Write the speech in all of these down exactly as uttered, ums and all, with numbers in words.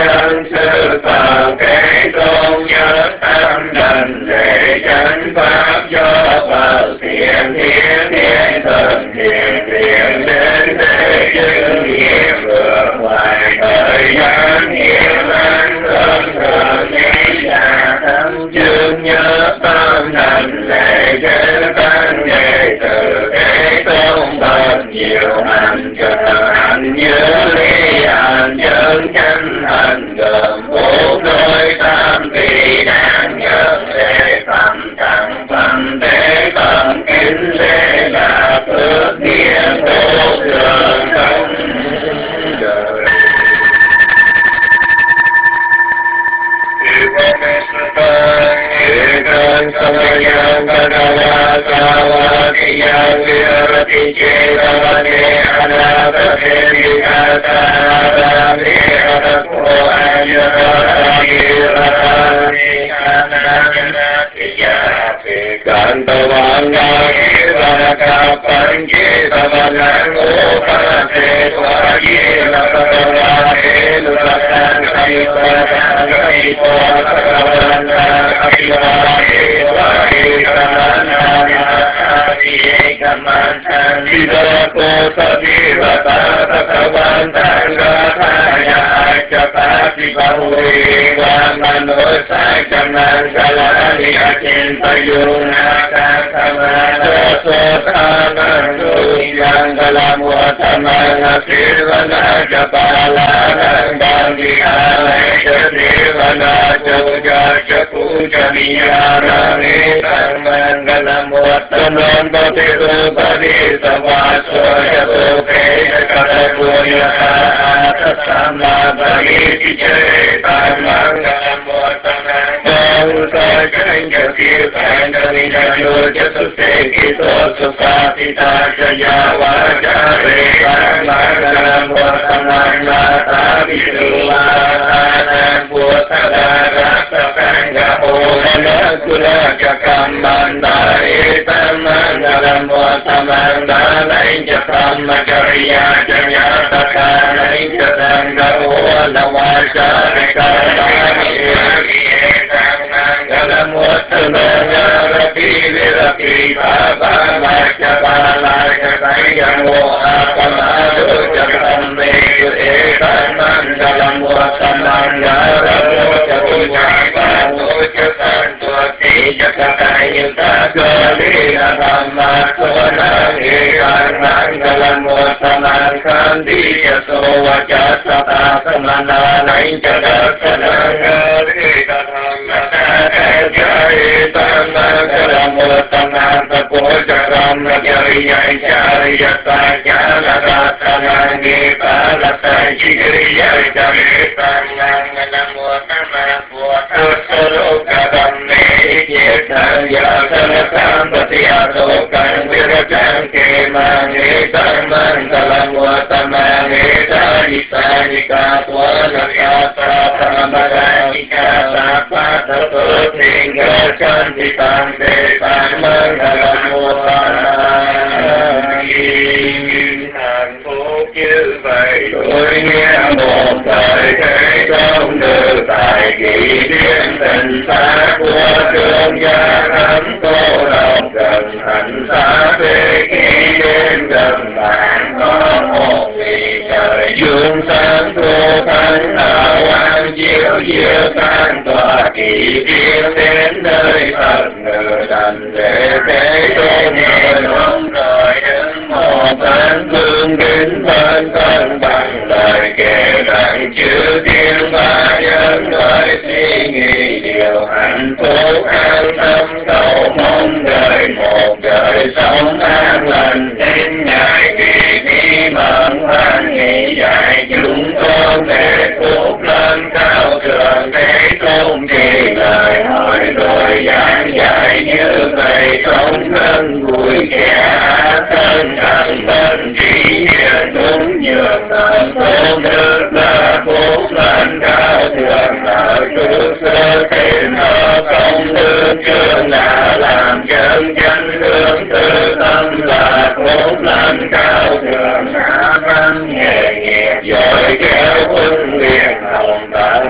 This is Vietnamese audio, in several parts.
nhân sư Phật Thế Tôn nhất tâm đảnh lễ chánh pháp do Phật thiện thiên thiên thần thiện thiện đến để chứng nghiệm vượt ngoài thời gian hiện an thân thường nghĩ là tâm chương nhất tâm đảnh lễ chánh tăng đệ tử Thế Tôn bậc nhiều hành trợ hành như ly hành chân chánh hành gồm bốn đôi tam kỳ đáng nhớ lễ phẩm thắng phẩm tế phẩm kính lễ là phước nghĩa vô thường không đời. Ekam samayam kadava savakiyam virati chetavane anapate vikasarami adako ayarayirani ananyanatiyapi kantavangaki vanakapanji savanang upase tvayena katavane nusatan kaitatan kaitatan Vidako sadirata sakavantang gathaya acapati bahuri vamanusai chanang kalani acintayuna kasamana sotanang suyang kalamuatamang asirvana japalanang bangdihalai jadirvana joja japuja miyarani sarmangalam wattanam batiru badisa vaso japuke katapuya tatsama bhagiti jaitan mangalam wattanam bausa janja kirtan dalina joja susekito susatita jaya vajare mangalam wattanam lata viduvatanam putada Sangha Omana Kula Jakamandari Tamangalam Vatamandalai Jatamacharya Janyatakalain Jatanga Ola Vajarikadani Tamangalam Vatamandarapi Virapi Baba Vajapala Jatayamo Apamadu Jatameku Etamangalam Vatamandarapi Jakatayuta Galina Dhamma Sonangiran Mangalam Vatamang Kandiya Sovajasata Samanalain Jadasanangarita Dhamma Jaitan Mangalam Vatamang Tapojaram Jariya Jariyata Janadasanangi Palasai Jiriya Jaritan Mangalam Vatamang Vatasarokadam Yasana Sampatiyasokan Virajam Kemani Samangalam Vatamani Sajisanika Swanakasa Samadhanika Sapata Putinga Chantitam Tesan Mangalam Vatamani Hạnh phúc như vậy tôi nghe một thời thế công nữ tại kỷ niệm tình xa của trường gia thánh cô độc gần thành xa về kỷ niệm gần bạn có một vị trời dương sáng thu thánh đạo an chiếu diệu tan tỏa kỷ niệm đến nơi Phật ngự đành để thế tôn người đúng rồi đứng một thân thương kính bên cân bằng lời kể rằng chữ thiên ba nhân đời suy nghĩ điều hạnh phúc an tâm cầu mong đời một đời sống an lành đến ngày kỳ thi mận hoan nghị dạy chúng con để phúc lên cao thượng thế tôn thì lời hỏi rồi giảng dạy như vậy sống thân vui kẻ thân thành bên trí hiền đúng nhường thân tôn đức là phúc lên cao thượng ở trước sơ thiên ở công đức chương là làm chân chánh hướng tư tâm là phúc lên cao thượng hạ văn nghề nghiệp giỏi kéo quân liền hồng tận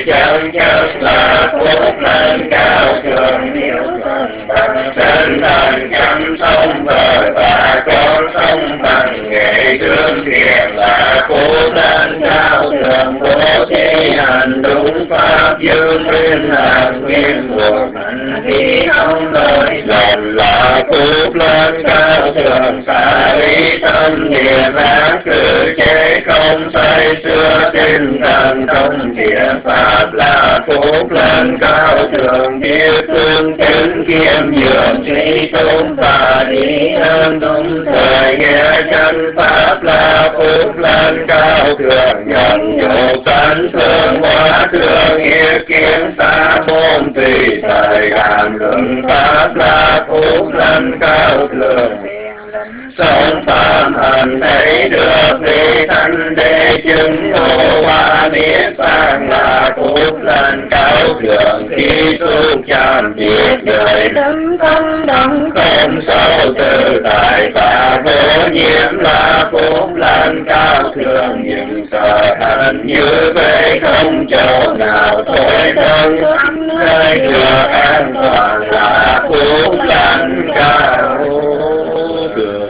chân chân là phúc lành cao thượng hiếu thuận bằng chân thành chăm sống vợ và con sống bằng nghệ thương thiện là phúc lành cao thượng bố thí hành đúng pháp dương nguyên hạnh nguyên thuộc hành vi không lỗi lầm là phúc lành cao thượng xả lý tâm nghiệp ác cử chế không say xưa tinh thần trong thiện pháp là phúc lành cao thượng biết tương kính kiêm nhường trí tôn và lý ơn đúng thời nghe chân pháp là phúc lành cao thượng nhận nhục sanh thương hóa thương nghĩa kiến xa môn tùy thời cảm luận pháp là phúc lành cao thượng sống pháp hành thấy được vì thanh đế chứng ngộ hoa niết bàn là phúc lành cao thượng khi tu chạm diệt đời tâm không động không sâu tự tại và vô nhiễm là phúc lành cao thượng những sợ hạnh như vậy không chỗ nào thôi thân nơi được an toàn là phúc lành cao thượng.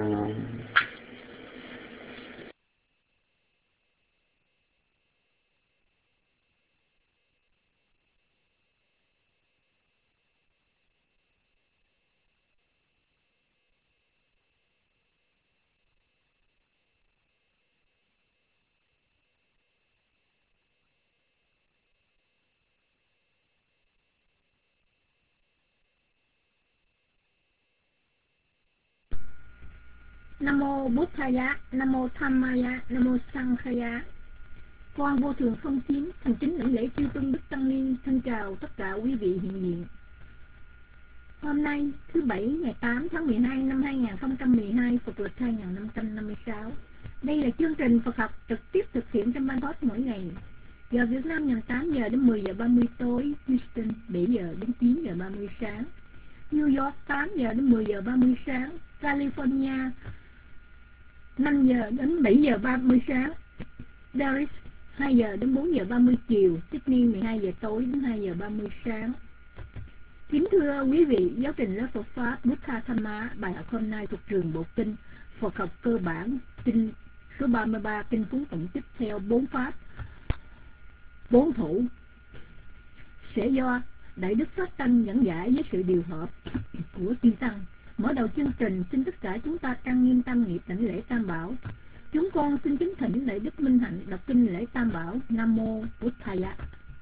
Nam mô Bụt Thaya, Nam mô Tham Maya, Nam mô Sankhaya. Con vô thượng không chiến, thành kính đảnh lễ chư tôn đức tăng ni, thân chào tất cả quý vị hiện diện. Hôm nay thứ bảy ngày tám tháng mười hai năm hai nghìn không trăm mười hai, Phật lịch hai nghìn năm trăm năm mươi sáu. Đây là chương trình Phật học trực tiếp thực hiện trong ban thoát mỗi ngày. Giờ Việt Nam nhằm tám giờ đến mười giờ ba mươi tối, Houston bảy giờ đến chín giờ ba mươi sáng, New York tám giờ đến mười giờ ba mươi sáng, California năm giờ đến bảy giờ ba mươi sáng, Dallas hai giờ đến bốn giờ ba mươi chiều, Sydney mười hai giờ tối đến hai giờ ba mươi sáng. Kính thưa quý vị, giáo trình lớp Phật Pháp Buddha Thamma, bài học hôm nay thuộc trường Bộ Kinh Phật học cơ bản kinh số ba mươi ba, kinh Phúng Tổng Tích theo bốn pháp bốn thủ, sẽ do Đại Đức Pháp Tăng dẫn giải với sự điều hợp của chư Tăng. Mở đầu chương trình, xin tất cả chúng ta trang nghiêm tam nghiệp đảnh lễ Tam Bảo. Chúng con xin kính thỉnh Đại Đức Minh Hạnh đọc kinh lễ Tam Bảo. Nam mô Bụt Thaya.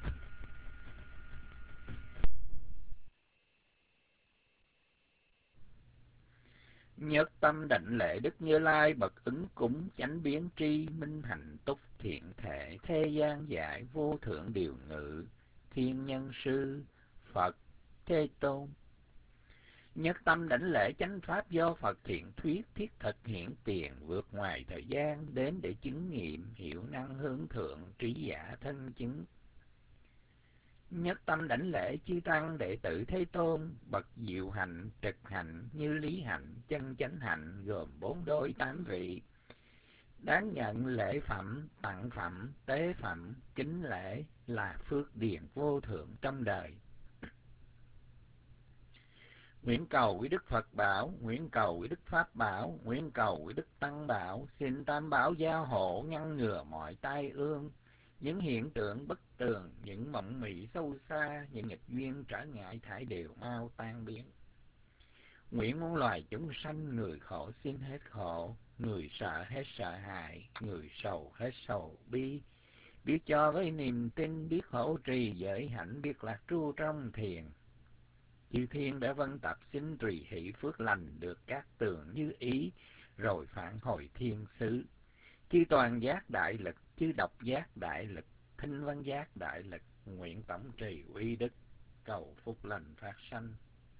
Nhất tâm đảnh lễ Đức Như Lai bậc ứng cúng chánh biến tri minh hạnh túc thiện thể thế gian giải vô thượng điều ngự thiên nhân sư Phật Thế Tôn. Nhất tâm đảnh lễ chánh pháp do Phật thiện thuyết thiết thực hiện tiền vượt ngoài thời gian đến để chứng nghiệm hiểu năng hướng thượng trí giả thân chứng. Nhất tâm đảnh lễ chư tăng đệ tử Thế Tôn bậc diệu hạnh trực hạnh như lý hạnh chân chánh hạnh gồm bốn đôi tám vị, đáng nhận lễ phẩm tặng phẩm tế phẩm kính lễ là phước điền vô thượng trong đời. Nguyện cầu quý Đức Phật bảo, nguyện cầu quý Đức Pháp bảo, nguyện cầu quý Đức Tăng bảo, xin Tam Bảo gia hộ ngăn ngừa mọi tai ương, những hiện tượng bất tường, những mộng mị sâu xa, những nghịch duyên trở ngại thải đều mau tan biến. Nguyện muôn loài chúng sanh, người khổ xin hết khổ, người sợ hết sợ hãi, người sầu hết sầu bi, biết cho với niềm tin, biết hỗ trì giới hạnh, biết lạc tru trong thiền. Chư thiên đã vân tập xin tùy hỷ phước lành được các tường như ý, rồi phản hồi thiên xứ. Chư toàn giác đại lực, chư độc giác đại lực, thinh văn giác đại lực, nguyện tổng trì uy đức, cầu phúc lành phát sanh.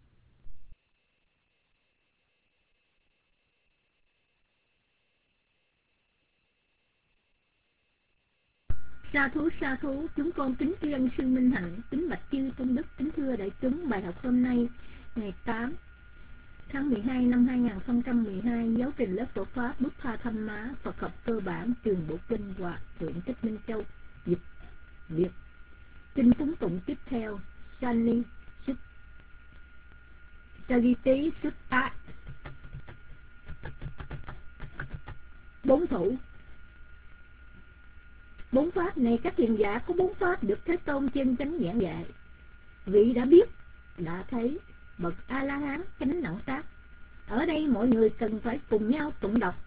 Sa thú sa thú, chúng con kính tri ân sư Minh Hạnh, kính bạch chư tôn đức, kính thưa đại chúng. Bài học hôm nay ngày tám tháng mười hai năm hai nghìn không trăm mười hai, giáo trình lớp Phật Pháp Buddha Thamma, Phật học cơ bản trường Bộ Kinh, Hòa thượng Thích Minh Châu dịch Việt. Kinh cúng tụng tiếp theo, Sani Sagiti Sutta. Bốn thủ. Bốn pháp này các hiền giả có bốn pháp được Thế Tôn chân chánh giảng dạy. Vị đã biết, đã thấy, bậc A La Hán chánh đẳng giác. Ở đây mọi người cần phải cùng nhau tụng đọc,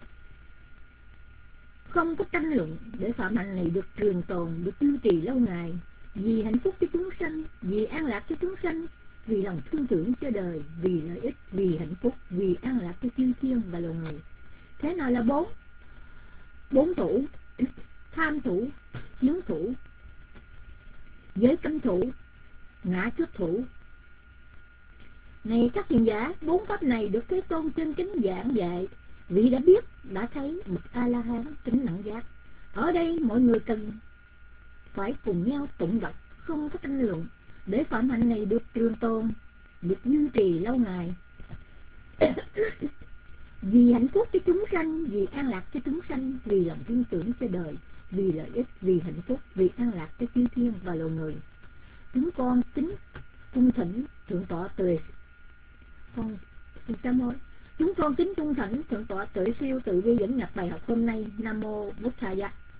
không có tranh luận, để phạm hạnh này được trường tồn, được duy trì lâu ngày, vì hạnh phúc cho chúng sanh, vì an lạc cho chúng sanh, vì lòng thương tưởng cho đời, vì lợi ích, vì hạnh phúc, vì an lạc cho chư thiên và loài người. Thế nào là bốn? Bốn thủ: tham thủ, chiến thủ, giới cấm thủ, ngã trước thủ. Này các hiền giả, bốn pháp này được Thế Tôn chân chính giảng dạy. Vị đã biết, đã thấy, bậc A La Hán chánh đẳng giác. Ở đây mọi người cần phải cùng nhau tụng đọc, không có tranh luận, để phạm hạnh này được trường tồn, được duy trì lâu ngày. Vì hạnh phúc cho chúng sanh, vì an lạc cho chúng sanh, vì lòng tin tưởng cho đời, vì lợi ích, vì hạnh phúc, vì an lạc cho chư thiên và loài người. Chúng con kính cung thỉnh thượng tọa Tuệ con xin sám hối. Chúng con kính cung thỉnh thượng tọa Tuệ Siêu tự bi dẫn nhập bài học hôm nay. Nam mô Bụt Thầy.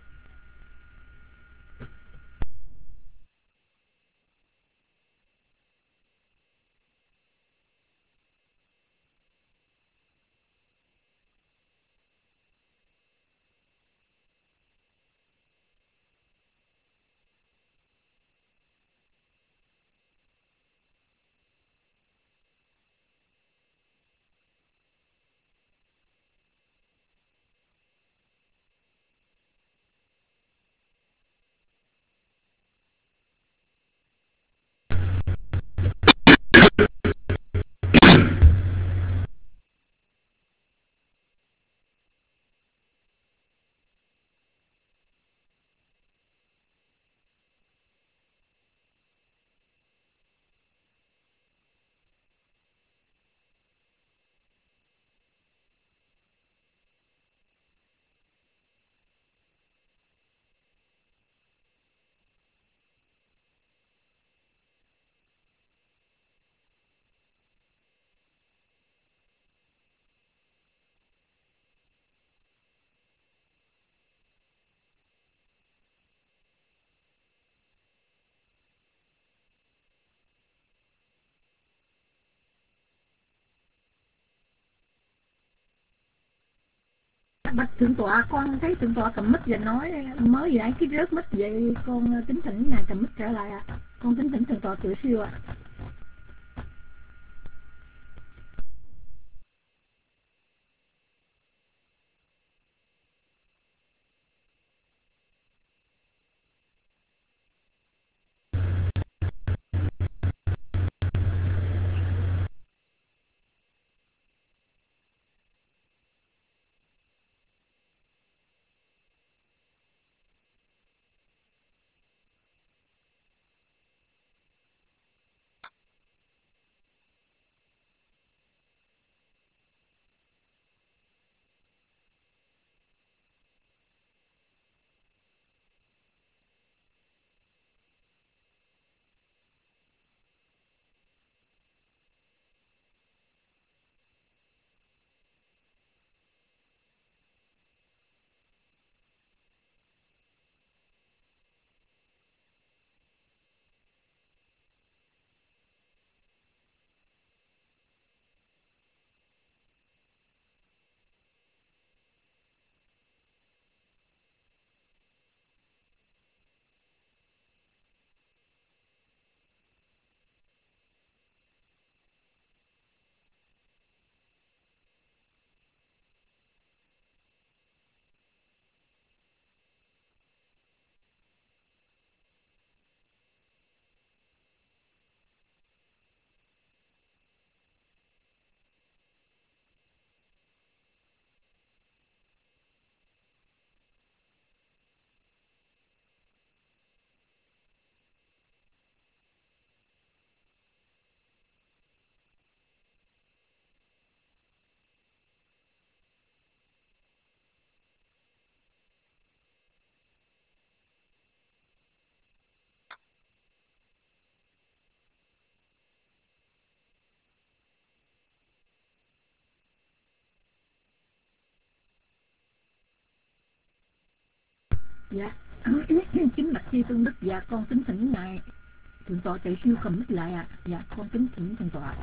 Bạch thượng tọa, con thấy thượng tọa cầm mic và nói mới gì nãy cái rớt mic vậy, con kính thỉnh ngài cầm mic trở lại ạ. À. Con kính thỉnh thượng tọa Tuệ Siêu ạ. À. Dạ. Kính bạch chư tôn đức, dạ con kính thỉnh ngài thượng tọa Tề Siêu cầm mic lại ạ. À. Dạ con kính thỉnh thượng tọa.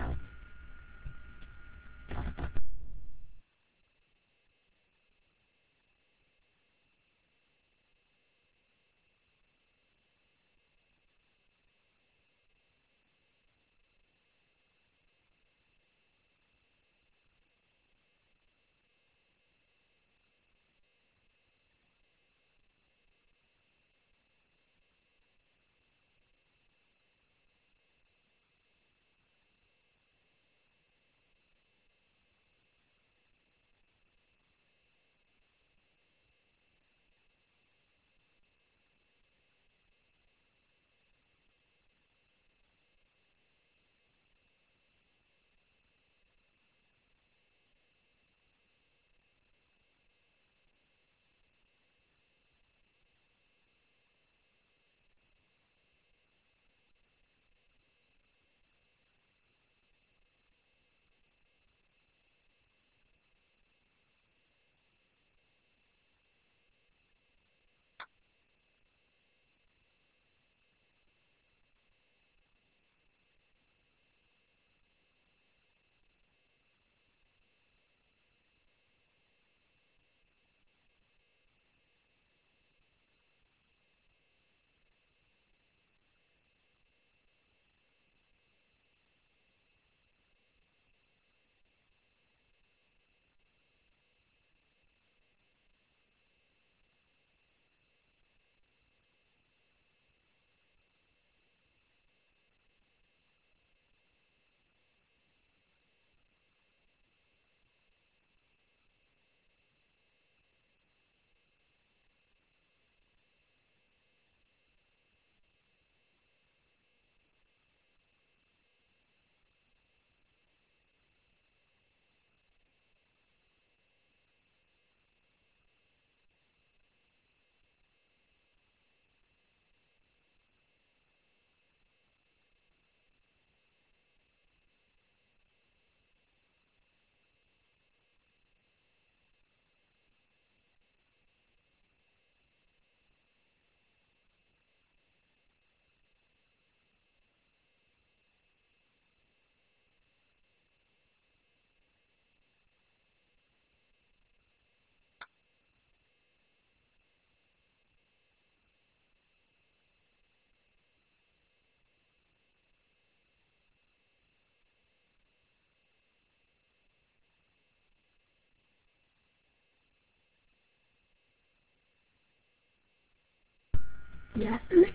Dạ.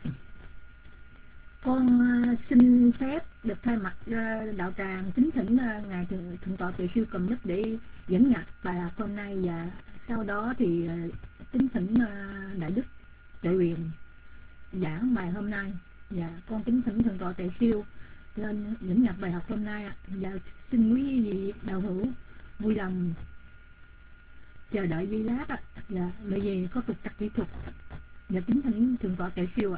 Con uh, xin phép được thay mặt uh, đạo tràng kính thỉnh uh, ngài thượng, thượng tọa Tề Siêu cầm mic để dẫn nhạc bài học hôm nay, và sau đó thì uh, kính thỉnh uh, đại đức Đại Huyền giảng bài hôm nay. Dạ con kính thỉnh thượng tọa Tề Siêu lên dẫn nhạc bài học hôm nay. Dạ xin quý vị đạo hữu vui lòng chờ đợi giây lát ạ. Dạ bởi vì có trục trặc kỹ thuật. Dạ kính thỉnh thượng tọa Tề Siêu ạ.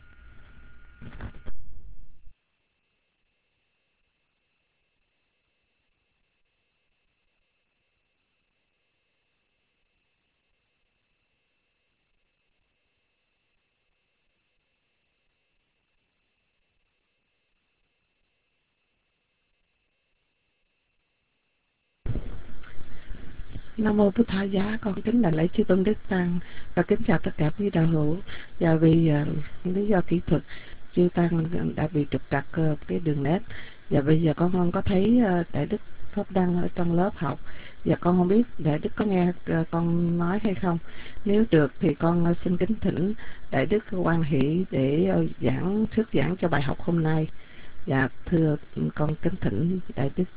Nam mô Bụt Thầy Giá, con kính đảnh lễ chư tôn đức tăng và kính chào tất cả quý đạo hữu. Và vì uh, lý do kỹ thuật, chư tăng đã bị trục trặc uh, cái đường nét. Và bây giờ con không có thấy uh, đại đức Pháp Đăng ở trong lớp học. Và con không biết đại đức có nghe uh, con nói hay không. Nếu được thì con uh, xin kính thỉnh đại đức Quan Hỷ để uh, giảng thuyết giảng cho bài học hôm nay. Và thưa con kính thỉnh đại đức.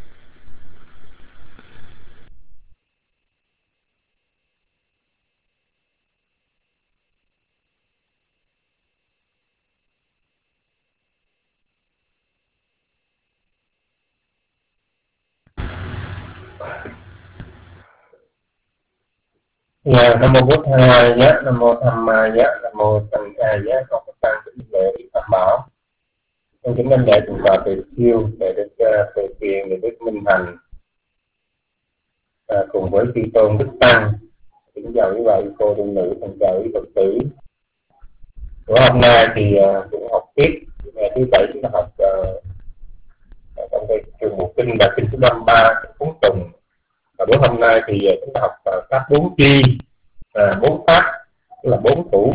Dạ, Nam mô Bổn Thầy Giá, Nam mô Tham Ma Giá, Nam mô Sanh Ca Giá. Con có tăng kính lễ Tam Bảo. Con kính đánh lễ thượng tọa Tề Siêu, để đức Tề Thiền, để đức Minh Thành, à, cùng với chư tôn đức tăng. Kính chào quý bà, cô tu nữ, thân chào quý Phật tử. Bữa hôm nay thì uh, cũng học tiếp ngày thứ bảy, chúng ta học uh, trong cái trường mục kinh là kinh số năm mươi ba, cuốn tùng. Và bữa hôm nay thì uh, chúng ta học uh, pháp bốn chi, uh, bốn pháp, tức là bốn thủ.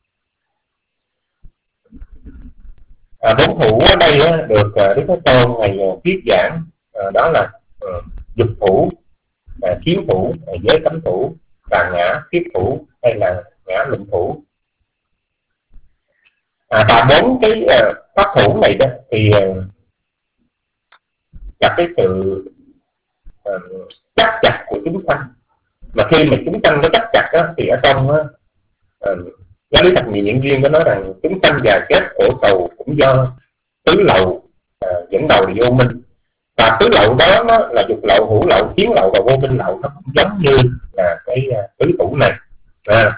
À, bốn thủ ở đây uh, được uh, Đức Thế Tôn ngày uh, thuyết giảng, uh, đó là uh, dục thủ, uh, chiến thủ, uh, giới cấm thủ, và ngã tiếp thủ hay là ngã luận thủ. À, và bốn cái uh, pháp thủ này đó thì uh, là cái sự uh, chắc chặt của chúng sanh. Mà khi mà chúng sanh có chắc chặt đó, thì ở trong uh, giáo lý thập nhị diễn viên có nói rằng chúng sanh già chết khổ sầu cũng do tứ lậu uh, dẫn đầu là vô minh. Và tứ lậu đó nó là dục lậu, hữu lậu, chiến lậu và vô minh lậu, nó cũng giống như là cái uh, tứ thủ này. À.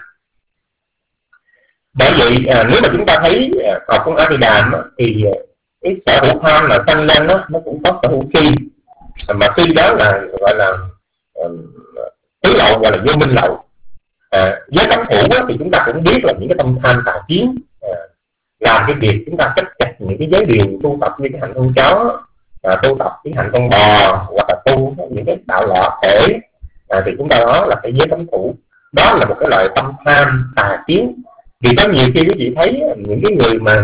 Bởi vậy à, nếu mà chúng ta thấy à, học trong Abhidhamma đó, thì à, cái sở hữu tham là sanh lên đó, nó cũng có sở hữu si, à, mà si đó là gọi là à, tứ lậu, gọi là vô minh lậu. À, với cấm thủ đó, thì chúng ta cũng biết là những cái tâm tham tà kiến à, làm cái việc chúng ta chấp chặt những cái giới điều tu tập như cái hạnh con chó, à, tu tập cái hạnh con bò, hoặc là tu những cái đạo lọt thể, à, thì chúng ta đó là cái giới cấm thủ. Đó là một cái loại tâm tham tà kiến. Vì có nhiều khi quý vị thấy những cái người mà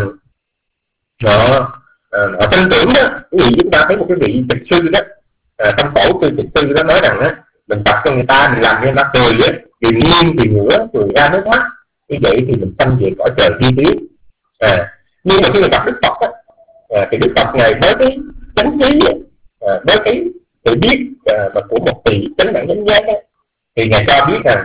họ họ tin tưởng đó, quý vị chúng ta thấy một cái vị tịch sư đó, à, trong cổ sư tịch sư đó nói rằng á, mình tập cho người ta, mình làm cho người ta cười á, cười nghiêng, cười ngửa, cười ra nước mắt, như vậy thì mình sanh về cõi trời thiên tiếng. À, nhưng mà khi mình gặp Đức Phật á, à, thì Đức Phật này với cái chánh trí, à, với cái tự biết à, và của một tỳ chánh đẳng chánh giác á, thì ngài cho biết rằng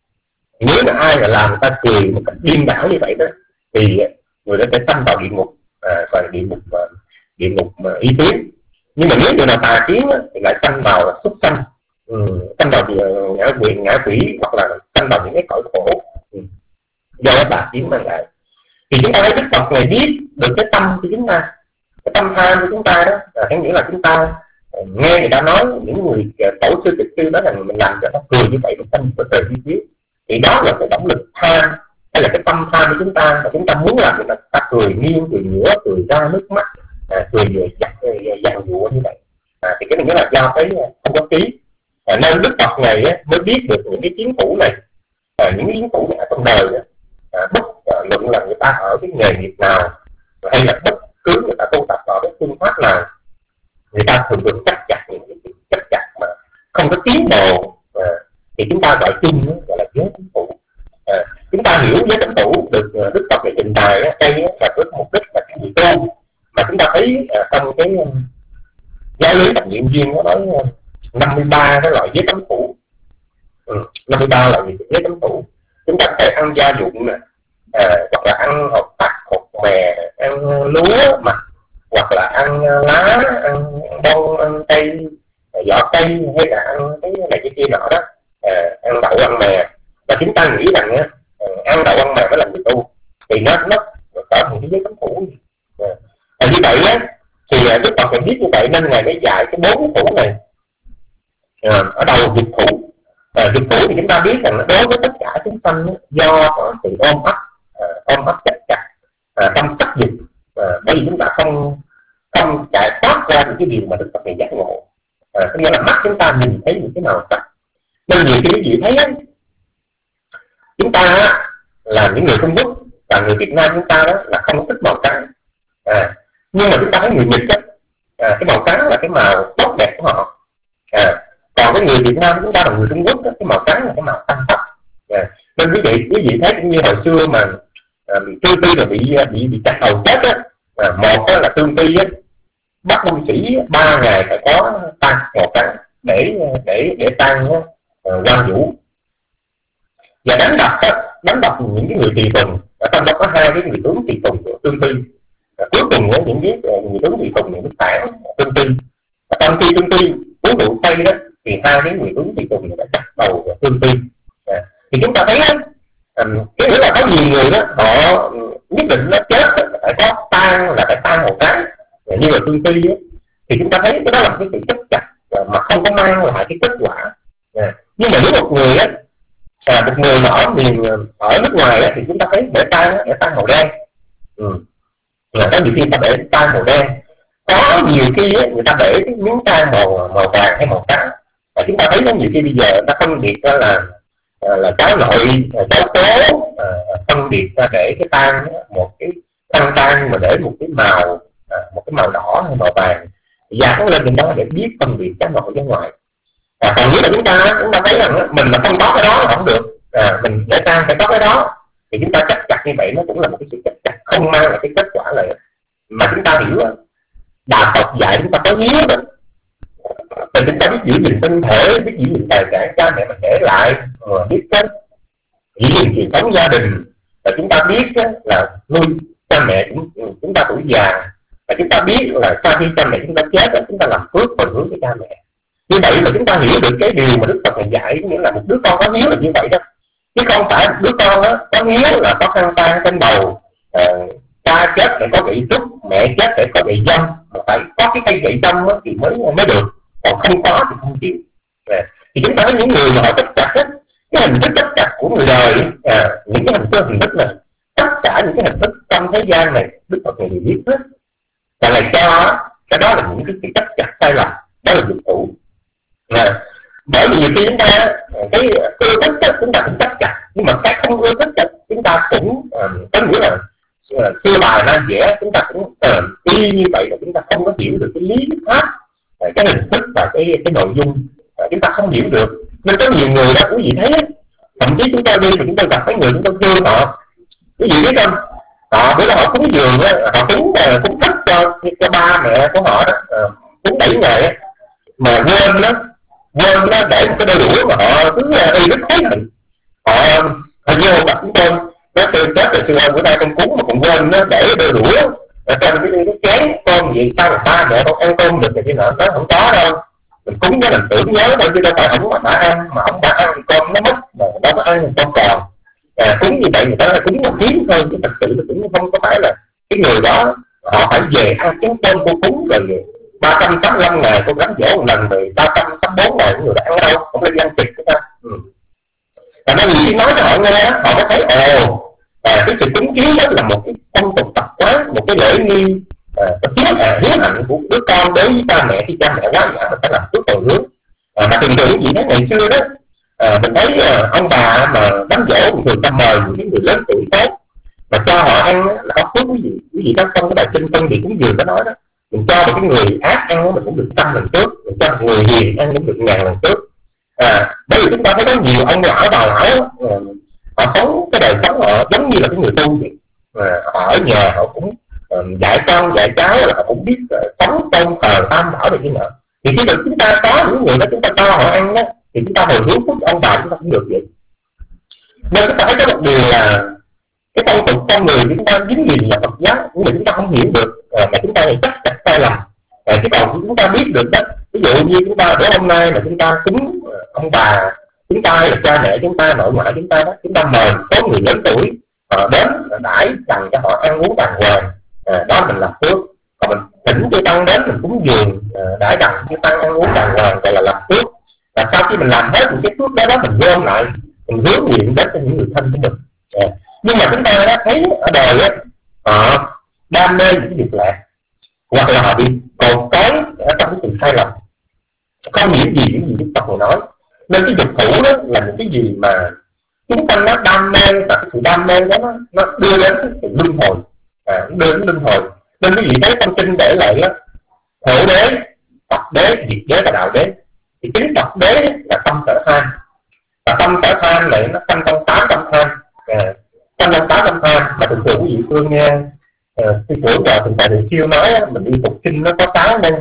nếu mà ai mà làm người ta cười một cách điên đảo như vậy đó, thì người đó sẽ sanh vào địa ngục, à, và địa ngục à, địa ngục mà y tiến. Nhưng mà nếu người nào tà kiến đó, thì lại sanh vào súc sanh, ừ, sanh vào ngã quỷ, ngã quỷ, hoặc là sanh vào những cái cõi khổ, ừ, do cái tà kiến mang lại. Thì chúng ta thấy Đức Phật này biết được cái tâm của chúng ta, cái tâm tham của chúng ta đó, là có nghĩa là chúng ta nghe người ta nói, những người tổ sư tịch sư đó rằng mình làm cho nó cười như vậy, mình sanh vào trời thiên tiếng. Thì đó là cái động lực tham, hay là cái tâm tham của chúng ta, và chúng ta muốn làm người ta cười nghiêng, cười ngửa, cười ra nước mắt, à, cười giặt dằn dụa như vậy. À, thì cái này nghĩa là do cái không có trí. À, nên Đức Phật này á, mới biết được những cái chiến thủ này, à, những cái chiến thủ này ở trong đời á, à, bất à, luận là người ta ở cái nghề nghiệp nào, hay là bất cứ người ta tu tập ở cái phương pháp nào, người ta thường thường chắc chặt những cái chắc chặt mà không có tiến bộ. À, thì chúng ta gọi chung gọi là giới cấm thủ. À, chúng ta hiểu giới cấm thủ được uh, Đức Phật này trình bày ở đây là với mục đích là cái gì tu, mà chúng ta thấy uh, trong cái uh, giáo lý thập nhị viên nó nói uh, năm mươi ba cái loại giới cấm thủ, ừ, năm mươi ba loại giới cấm thủ. Chúng ta có thể ăn gia dụng nè, à, hoặc là ăn hột tắc, hột mè, ăn lúa mặt, hoặc là ăn lá, ăn bông, ăn cây, vỏ cây, hay là ăn cái này cái kia nọ đó. À, ăn đậu ăn mè, và chúng ta nghĩ rằng á, ăn đậu ăn mè mới làm người tu, thì nó nó có một cái giới cấm thủ. À, à, như vậy á, thì Đức Phật phải biết như vậy nên ngài mới dạy cái bốn thủ này. À, ở đầu dục thủ, à, dục thủ thì chúng ta biết rằng đối với tất cả chúng sanh á, do có sự ôm ấp, à, ôm ấp chặt chặt à, trong sắc dục, à, bởi vì chúng ta không không chạy thoát ra những cái điều mà Đức Phật này giác ngộ. À, có nghĩa là mắt chúng ta nhìn thấy những cái màu sắc. Nên nhiều khi quý vị thấy á, chúng ta á, là những người Trung Quốc và người Việt Nam chúng ta đó là không thích màu trắng, à, nhưng mà chúng ta thấy người Nhật á, à, cái màu trắng là cái màu tốt đẹp của họ, à, còn cái người Việt Nam chúng ta là người Trung Quốc á, cái màu trắng là cái màu tăng tóc. À, nên quý vị quý vị thấy cũng như hồi xưa mà à, Tương Tư là bị bị bị chặt đầu chết á, à, một á, là Tương Tư á, bắt quân sĩ ba ngày phải có tăng màu trắng để để để tăng á, Uh, Quan Vũ, và đánh đập đánh đập những cái người tùy tùng. Ở trong đó có hai cái người tướng tùy tùng của Tương Tư. Uh, cuối cùng uh, những cái uh, người tướng tùy tùng này mới phản Tương Tư. Và trong khi Tương Tư uống rượu say đó, thì hai cái người tướng tùy tùng này đã chặt đầu của Tương Tư. Uh, thì chúng ta thấy đó, um, cái nghĩa là có nhiều người đó họ nhất định nó chết phải có tan là phải tan màu trắng, uh, như là Tương Tư đó. Thì chúng ta thấy cái đó là cái sự chấp chặt uh, mà không có mang lại cái kết quả. À, nhưng mà nếu một người á, À, một người mà ở miền ở nước ngoài á, thì chúng ta thấy để tang để tang màu đen. Ừ. Là có nhiều khi người ta để tang màu đen, có nhiều khi á, người ta để cái miếng tang màu màu vàng hay màu trắng. Và chúng ta thấy có nhiều khi bây giờ người ta phân biệt ra là là cháu nội, cháu cố, phân biệt ra để cái tang một cái khăn tang mà để một cái màu một cái màu đỏ hay màu vàng, dán lên trên đó để biết phân biệt cháu nội với ngoại. À, còn nếu mà chúng ta chúng ta thấy rằng mình mà không có cái đó là không được, à, mình để tang phải có cái đó, thì chúng ta chấp chặt như vậy nó cũng là một cái sự chấp chặt không mang lại cái kết quả này. Mà chúng ta hiểu đạo Phật dạy chúng ta có hiếu đó, thì chúng ta biết giữ gìn thân thể, biết giữ gìn tài sản cha mẹ mình để lại, biết cách giữ gìn truyền thống gia đình, và chúng ta biết là nuôi cha mẹ chúng, chúng ta tuổi già, và chúng ta biết là sau khi cha mẹ chúng ta chết chúng ta làm phước hồi hướng cho cha mẹ. Như vậy là chúng ta hiểu được cái điều mà Đức Phật này dạy, nghĩa là một đứa con có hiếu là như vậy đó, chứ không phải một đứa con đó, có hiếu là có khăn tang trên đầu, uh, cha chết phải có gậy trúc, mẹ chết phải có gậy dâm, mà phải có cái cây gậy dâm thì mới mới được, còn không có thì không chịu. À, thì chúng ta thấy những người mà họ chấp chặt hết cái hình thức chấp chặt của người đời, à, những cái hình thức hình thức này, tất cả những cái hình thức trong thế gian này Đức Phật này đều biết hết, và lại cho cái đó là những cái chấp chặt sai lầm, đó là dục thủ. À, bởi vì nhiều khi chúng ta cái ưa thích chất chúng ta cũng chấp chặt, nhưng mà cái không ưa thích chất chúng ta cũng uh, có nghĩa là uh, xưa bài ra vẽ chúng ta cũng uh, y như vậy, là chúng ta không có hiểu được cái lý pháp, uh, cái hình thức và cái cái nội dung, uh, chúng ta không hiểu được. Nên có nhiều người đó quý vị thấy, thậm chí chúng ta đi thì chúng ta gặp mấy người chúng ta thương họ, quý vị biết không, họ bữa đó họ cúng dường đó, họ cúng uh, cúng thất cho cho ba mẹ của họ đó, uh, cúng bảy ngày mà quên đó quên nó để một cái đôi đũa mà họ cứ đi rất thấy mình, họ họ vô gặp chúng tôi nó sư chết rồi sư ơi bữa nay con cúng mà còn quên nó để đôi đũa ở trong cái cái chén con gì sao mà ba mẹ con ăn cơm được thì kia nọ, nó không có đâu, mình cúng với mình tưởng nhớ thôi chứ đâu phải không mà đã ăn, mà ông đã ăn thì con nó mất, mà đâu có ăn thì con còn. À, cúng như vậy người ta là cúng một tiếng thôi, chứ thật sự nó cũng không có phải là cái người đó họ phải về ăn chén cơm cô cúng rồi ba trăm sáu mươi lăm ngày cô gắn dỗ một lần rồi ba trăm sáu mươi bốn ngày người đã ăn đâu, không phải đi ăn thịt nữa ta. Ừ. Và nên khi nói cho họ nghe, họ mới thấy ồ, à, cái sự cúng kiến đó là một cái phong tục tập quán, một cái lễ nghi, à, hiếu à, hiếu hạnh của đứa con đối với cha mẹ. Khi cha mẹ quá giả mình phải làm phước hồi hướng. À, mà thường thường gì đó ngày xưa đó, à, mình thấy à, ông bà mà đám dỗ mình thường ta mời những cái người lớn tuổi tốt mà cho họ ăn là có phước. Quý vị quý vị đó trong cái bài kinh Tân Địa Cúng Dường có nói đó, mình cho một cái người ác ăn mình cũng được trăm lần trước, mình cho một người hiền ăn cũng được ngàn lần trước. À, bởi vì chúng ta thấy có nhiều ông lão bà lão họ sống cái đời sống họ giống như là cái người tu vậy. À, họ ở nhà họ cũng uh, dạy con dạy cháu là họ cũng biết uh, sống tôn thờ tam bảo được như nào. Thì khi mà chúng ta có những người đó chúng ta cho họ ăn đó, thì chúng ta hồi hướng phúc ông bà chúng ta cũng được vậy. Nên chúng ta thấy có một điều là cái phong tục con người chúng ta dính liền là Phật giáo, nhưng mà chúng ta không hiểu được, à, mà chúng ta lại chắc chặt sai lầm. À, cái còn chúng ta biết được đó, ví dụ như chúng ta để hôm nay mà chúng ta cúng ông bà chúng ta hay là cha mẹ chúng ta, nội ngoại chúng ta đó, chúng ta mời số người lớn tuổi họ đến đãi dành cho họ ăn uống đàng hoàng, à, đó mình làm phước. Còn mình thỉnh chư tăng đến mình cúng dường à, đãi dành chư tăng ăn uống đàng hoàng gọi là làm phước. Và sau khi mình làm hết những cái phước đó đó mình gom lại mình hướng nguyện đến cho những người thân của mình. À, nhưng mà chúng ta đã thấy ở đời á, họ đam mê những cái việc lạc, hoặc là họ bị cột trói ở trong cái sự sai lầm, không hiểu gì những gì Đức Phật này nói. Nên cái dục thủ đó là những cái gì mà chúng ta nó đam mê, và cái sự đam mê đó nó, nó đưa đến cái sự luân hồi, à, đưa đến luân hồi. Nên cái gì thấy trong kinh để lại á, khổ đế, Phật đế, diệt đế và đạo đế. Thì chính Phật đế là tâm sở than, và tâm sở than này nó sanh trong tám tâm than. À, trong năm tám năm hai mà thường thường quý vị phương nghe sư trưởng và thượng tọa Từ Siêu nói mình đi phục sinh nó có sáu nhân.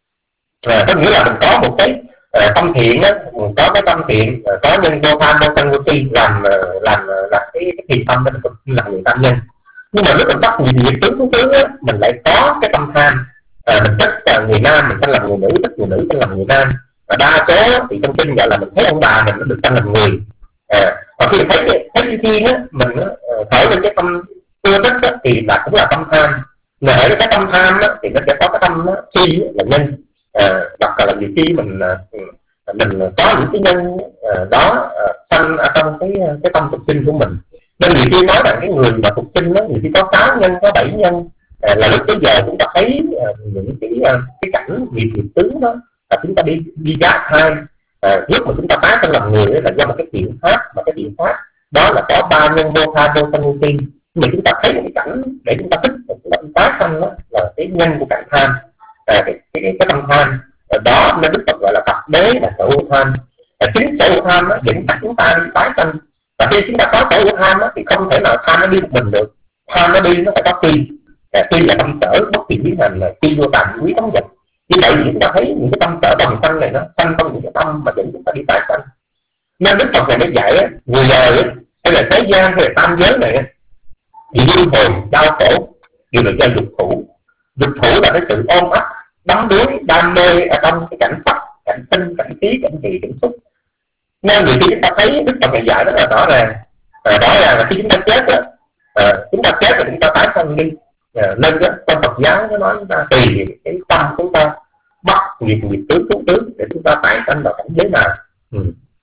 À, có nghĩa là mình có một cái uh, tâm thiện á, mình có cái tâm thiện, uh, có nhân vô tham vô sân vô si, làm uh, làm uh, làm cái cái thiện tâm để mình phục sinh làm người tam nhân. Nhưng mà lúc mình bắt nhiều việc tướng tướng tướng á, mình lại có cái tâm tham, uh, mình thích uh, người nam mình sẽ làm người nữ, thích người nữ sẽ làm người nam. Và đa số thì trong kinh gọi là mình thấy ông bà mình nó được sanh làm người. À, và khi thấy thấy chư thiên á, mình khởi lên cái tâm ưa thích á, thì là cũng là tâm tham. Mà ở cái tâm tham á, thì nó sẽ có cái tâm si là nhân. À, hoặc là nhiều khi mình mình có những cái nhân uh, đó uh, sanh ở trong cái cái tâm tục sinh của mình. Nên nhiều khi nói rằng cái người mà tục sinh đó, nhiều khi có sáu nhân, có bảy nhân, uh, là lúc bây giờ chúng ta thấy uh, những cái uh, cái cảnh nghiệp nghiệp tướng đó là chúng ta đi đi gác hai. Uh, lúc mà chúng ta tái sanh làm người ấy, là do một cái thiện pháp, mà cái thiện pháp đó là có ba nhân vô tha vô sanh vô si. Nhưng mà chúng ta thấy cái cảnh để chúng ta thích, chúng ta tái sanh đó là cái nhân của cảnh tham, à, cái, cái, cái tâm tham đó, nên Đức Phật gọi là tập đế là sở hữu tham. À, chính sở hữu tham đó dẫn dắt chúng ta đi tái sanh. Và khi chúng ta có sở hữu tham đó, thì không thể nào tham nó đi một mình được, tham nó đi nó phải có phi. À, phi là tâm sở bất kỳ biến hành, là phi vô tạm quý thống vật. Như vậy thì chúng ta thấy những cái tâm sở đồng sanh này nó sanh trong những cái tâm mà dẫn chúng ta đi tái sanh. Nên Đức Phật này mới dạy người đời hay là thế gian hay là tam giới này thì luân hồi đau khổ đều là do dục thủ. Dục thủ là cái sự ôm ấp đắm đuối đam mê ở trong cái cảnh sắc, cảnh tinh, cảnh khí, cảnh trì, cảnh xúc. Nên nhiều khi chúng ta thấy Đức Phật này dạy rất là rõ ràng, à, rõ ràng là khi chúng ta chết đó, à, chúng ta chết rồi chúng ta tái sanh đi. À, nên đó, trong Phật giáo nó nói chúng ta tùy cái tâm chúng ta bắt nghiệp nghiệp tướng tướng tướng để chúng ta tái sanh vào cảnh giới nào. Ừ.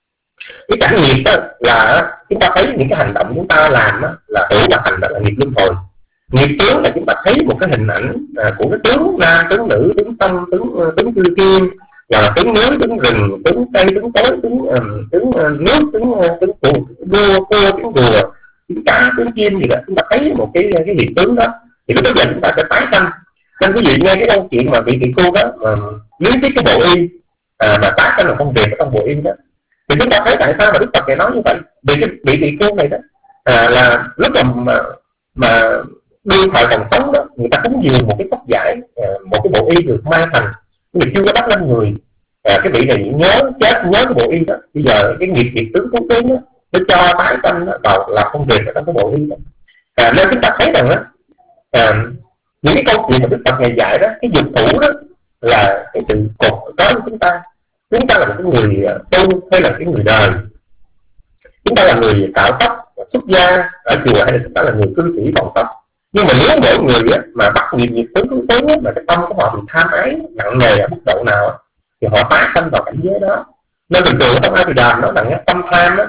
Cái cảnh nghiệp đó là chúng ta thấy những cái hành động chúng ta làm đó, là tự là hành động là nghiệp luân hồi. Nghiệp tướng là chúng ta thấy một cái hình ảnh à, của cái tướng nam, tướng nữ, tướng tâm, tướng tướng chư thiên, là tướng núi, tướng rừng, tướng cây, tướng tối, tướng uh, tướng uh, nước, tướng uh, tướng cua, cua, cua, tướng rùa, tướng cá, tướng chim gì đó. Chúng ta thấy một cái cái hiện tướng đó thì lúc bây giờ chúng ta sẽ tái sanh. Nên quý vị nghe cái câu chuyện mà vị vị cô đó mà lý thuyết cái bộ y à, mà tái sanh là công việc ở trong bộ y đó, thì chúng ta thấy tại sao mà Đức Phật này nói như vậy. Vì cái vị vị cô này đó à, là lúc mà mà đương thời còn sống đó, người ta cúng dường một cái tóc giải, một cái bộ y được mang thành, nhưng mà chưa có bắt lên người. À, cái vị này nhớ chết nhớ cái bộ y đó, bây giờ cái nghiệp nghiệp tướng tướng tướng đó nó cho tái sanh vào làm công việc ở trong cái bộ y đó. À, nên chúng ta thấy rằng đó, à, những cái câu chuyện mà Đức Phật ngày dạy đó, cái dục thủ đó là cái sự cột có của chúng ta. Chúng ta là một cái người tu hay là cái người đời, chúng ta là người cạo tóc xuất gia ở chùa hay là chúng ta là người cư sĩ còn tóc. Nhưng mà nếu mỗi người á, mà bắt nghiệp nghiệp tướng tướng tướng á, mà cái tâm của họ bị tham ái nặng nề ở mức độ nào á, thì họ tái sanh vào cảnh giới đó. Nên thường thường trong A Di Đà nói rằng tâm tham á,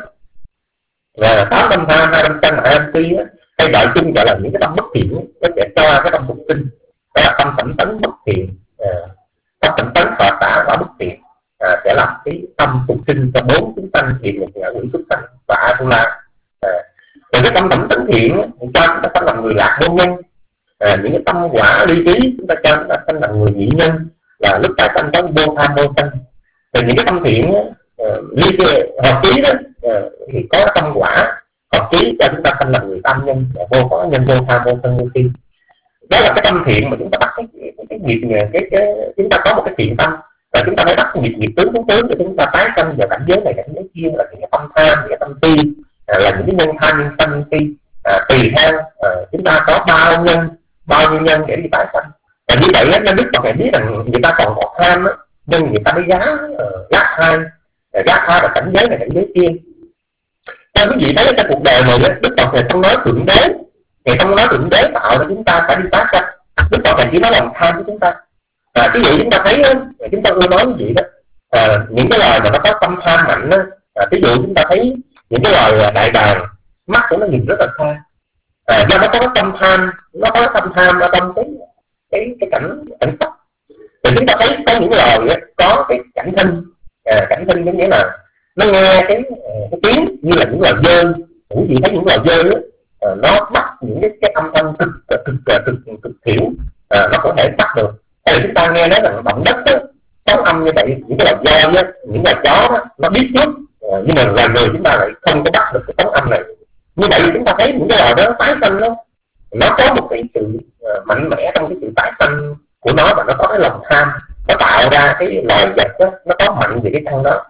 là sáu tâm tham, hai tâm sân, hai tâm si á, hay đại chung gọi là những cái tâm bất thiện, nó sẽ cho cái tâm phục sinh, đó là tâm sảnh tấn bất thiện, à, tâm sảnh tấn thọ tả và bất thiện, à, sẽ làm cái tâm phục sinh cho bốn chúng sanh thiện, ngục ngạ quỷ súc sanh và A Tu La. À, rồi cái tâm sảnh tấn thiện thì cho chúng ta sanh làm người lạc môn nhân. À, những cái tâm quả ly trí chúng ta cho chúng ta sanh làm người nhị nhân, là lúc tái sanh có vô tham vô sân. Rồi những cái tâm thiện uh, ly hợp trí đó uh, thì có tâm quả hợp trí cho chúng ta sanh làm người tam nhân, vô có nhân vô tham vô sân vô si. Đó là cái tâm thiện mà chúng ta bắt cái cái, cái nghiệp cái, cái, cái chúng ta có một cái thiện tâm, và chúng ta phải bắt nghiệp nghiệp tướng tướng tướng để chúng ta tái sanh vào cảnh giới này cảnh giới kia, là những cái tâm tham, những cái tâm si, à, là những cái nhân tham nhân sanh si, à, tùy theo à, chúng ta có bao nhân bao nhiêu nhân để đi tái sanh. Và như vậy nên Đức Phật này biết rằng người ta còn có tham á, nên người ta mới giá uh, gác hai, gác hai là cảnh giới này cảnh giới kia. Theo quý vị thấy trong cuộc đời này Đức Phật này không nói thượng đế, ngày không nói thượng đế tạo ra chúng ta phải đi tái sanh. Đức Phật này chỉ nói lòng tham của chúng ta. À, ví dụ chúng ta thấy chúng ta ưa nói cái gì đó, à, những cái loài mà nó có tâm tham mạnh đó, à, ví dụ chúng ta thấy những cái loài đại bàng mắt của nó nhìn rất là xa, à, do nó có tâm tham, nó có tâm tham ở trong cái cái cái cảnh cảnh sắc. Thì chúng ta thấy có những loài có cái cảnh thinh, à, cảnh thinh có nghĩa là nó nghe cái cái tiếng như là những loài dơi. Quý vị thấy những loài dơi đó, à, nó bắt những cái, cái âm thanh cực cực cực cực, cực, cực thiểu, à, nó có thể bắt được. Hay là chúng ta nghe nói rằng động đất đó, sóng âm như vậy, những cái loài dơi đó, những loài chó đó, nó biết trước, à, nhưng mà loài người chúng ta lại không có bắt được cái sóng âm này. Như vậy chúng ta thấy những cái loài đó tái sanh đó, nó có một cái sự uh, mạnh mẽ trong cái sự tái sanh của nó, và nó có cái lòng tham, nó tạo ra cái loài vật đó, nó có mạnh về cái căn đó.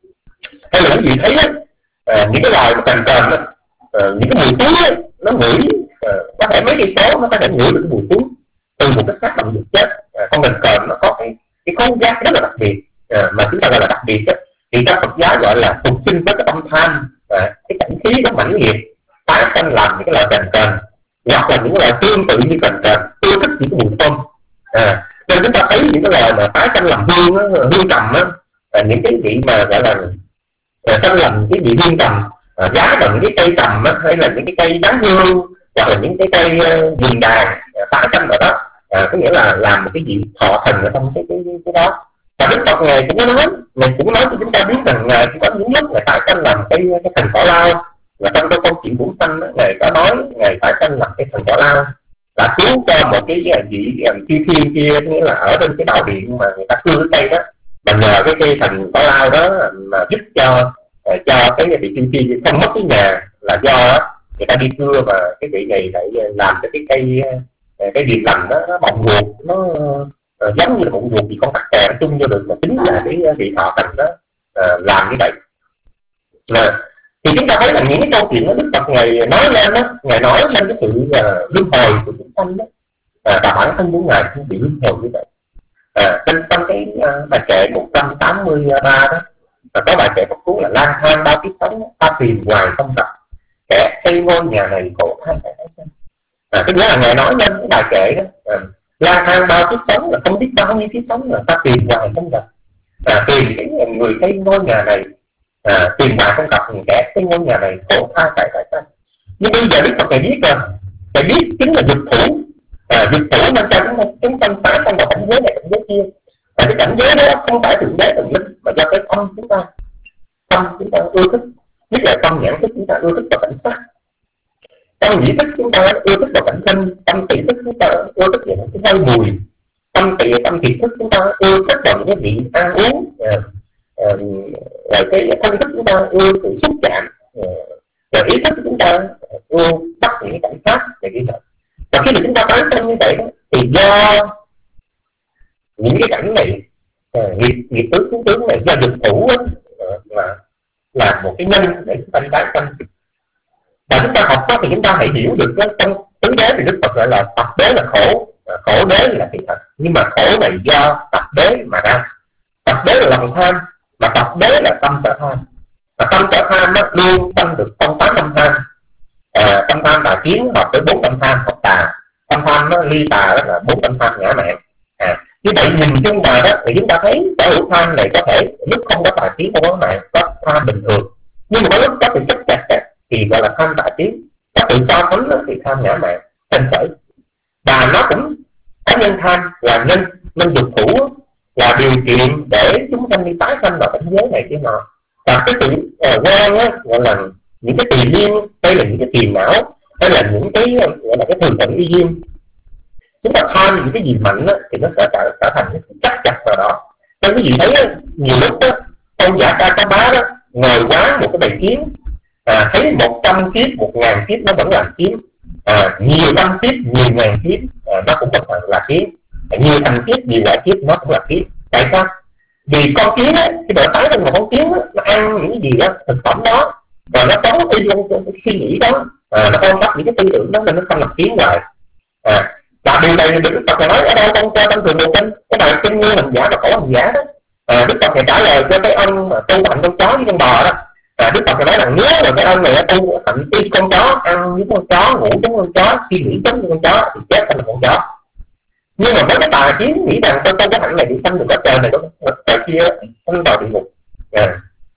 Hay là quý vị thấy đó, uh, những cái loài nó cành cờn đó, uh, những cái mùi túi đó, nó ngửi uh, có thể mấy cây số nó có thể ngửi được cái mùi túi từ một cái xác động vật chết. Uh, con cành cờn nó có cái cái khứu giác rất là đặc biệt, uh, mà chúng ta gọi là đặc biệt đó. Thì trong Phật giáo gọi là phục sinh với cái tâm tham, uh, cái cảnh khí nó mãnh liệt, tái sanh làm những cái loài cành cờn, hoặc là những loài tương tự như cành cờn ưa thích những cái mùi thơm. À, nên chúng ta thấy những cái loài mà tái sanh làm hương á, hương trầm á, à, những cái vị mà gọi là à, sanh làm cái vị hương trầm, à, giá bằng cái cây trầm á, hay là những cái cây đáng hương, hoặc là những cái cây uh, vườn đàn à, tái sanh ở đó, à, có nghĩa là làm một cái vị thọ thần ở trong cái cái cái, cái đó. Và Đức Phật Ngài cũng có nói, Ngài cũng nói cho chúng ta biết rằng Ngài cũng có những lúc Ngài tái sanh làm cái cái thần cỏ lao. Và trong cái câu chuyện Bổn Sanh, Ngài có nói Ngài tái sanh làm cái thần cỏ lao, đã cứu cho một cái vị chư thiên kia, nghĩa là ở trên cái đạo điện mà người ta cưa cái cây đó, mà nhờ cái cây thần cỏ lao đó mà giúp cho cho cái vị chư thiên không mất cái nhà, là do người ta đi cưa và cái vị này lại làm cho cái cây cái điềm lành đó nó bọng ruột, nó uh, giống như là bọng ruột thì con tắc kè nó chung vô được, mà tính là cái vị thọ thần đó uh, làm như vậy. À, thì chúng ta thấy là những cái câu chuyện đó Đức Phật Ngài nói lên đó, Ngài nói lên cái sự uh, luân hồi của chúng sanh đó, à, và bản thân của Ngài cũng bị luân hồi như vậy. À, trong, trong cái uh, bài kệ một trăm tám mươi ba đó, và có bài kệ Phật cuốn là lang thang bao kiếp sống, ta tìm hoài không gặp, kẻ xây ngôi nhà này khổ than kẻ tái sanh. À, cái nghĩa là Ngài nói lên cái bài kệ đó, à, lang thang bao kiếp sống là không biết bao nhiêu kiếp sống là ta tìm hoài không gặp, à, tìm cái người xây ngôi nhà này, à, tìm hoài không gặp, kẻ xây ngôi nhà này khổ than kẻ tái sanh. Nhưng bây giờ Đức Phật Ngài biết rồi, Ngài biết chính là dục thủ, à, dục thủ nên cho chúng sanh tái sanh vào cảnh giới này cảnh giới kia. Và cái cảnh giới đó không phải thượng đế thần linh, mà do cái tâm chúng ta, tâm chúng ta ưa thích, nhất là tâm nhãn thức chúng ta ưa thích vào cảnh sắc, tâm nhĩ thức chúng ta ưa thích vào cảnh thanh, tâm tỷ thức chúng ta ưa thích vào những cái hôi mùi, tâm tỷ tâm thiệt thức chúng ta ưa thích vào những cái vị ăn uống, à, à, rồi cái thân thức chúng ta ưa sự xúc chạm, à, rồi ý thức chúng ta ưa bắt những cái cảnh sát để ghi nhận. Và khi mà chúng ta tái sanh như vậy đó, thì do những cái cảnh này, à, nghiệp nghiệp tướng tướng tướng này do dục thủ đó, là là một cái nhân để chúng ta đi tái sanh. Và chúng ta học đó thì chúng ta hãy hiểu được đó, trong tứ đế thì Đức Phật gọi là tập đế là khổ, khổ đế là cái thật, nhưng mà khổ này do tập đế mà ra. Tập đế là lòng tham, mà tập đế là tâm sở tham. Và tâm sở tham nó luôn sanh được trong tám tâm tham, à, tâm tham tà kiến hợp với bốn tâm tham hợp tà, tâm tham nó ly tà đó là bốn tâm tham ngã mạn. À, như vậy nhìn chung vào đó thì chúng ta thấy sở hữu tham này có thể lúc không có tà kiến không có mạng, có tham bình thường, nhưng mà có lúc có sự chấp chặt đó, thì gọi là tham tà kiến, có sự so sánh thì tham ngã mạn thành khởi. Và nó cũng cá nhân tham là nhân nhân dục thủ, là điều kiện để chúng sanh đi tái sanh vào cảnh giới này kia nọ. Và cái sự uh, quan á, gọi là những cái tùy duyên, đây là những cái tiền não, hay là những cái gọi là cái thường tận y duyên. Chúng ta tham những cái gì mạnh á, thì nó sẽ trở, trở thành cái chắc chặt vào đó. Nên cái gì thấy á, nhiều lúc đó tôn giả Ca Cá Bá đó ngồi quá một cái bầy kiến, à, thấy một trăm kiếp, một ngàn kiếp nó vẫn là kiếm, à, nhiều trăm kiếp, nhiều ngàn kiếp à, nó cũng vẫn là kiếm, à, nhiều thành kiếp, nhiều loại kiếp nó cũng là kiếm. Tại sao? Vì con kiến á, cái độ tái lên một con kiến á, nó ăn những cái gì đó, thực phẩm đó, và nó sống y trong cái suy nghĩ đó, à, nó ôm ấp những cái tư tưởng đó nên nó không làm kiến hoài. À, và điều này Đức Phật nói ở đâu trong cho trong thường bộ kinh, cái bài kinh nguyên hành giả và khổ hành giả đó, à, Đức Phật này trả lời cho cái ông mà tu hành con chó với con bò đó. À, Đức Phật nói rằng nếu là cái ông này tu hạnh y con chó, ăn với con chó, ngủ giống con chó, suy nghĩ giống con chó thì chết thành là con chó. Nhưng mà với cái tà kiến nghĩ rằng tôi cái hạnh này bị sanh được ở trời này, ở kia sanh vào địa ngục. À,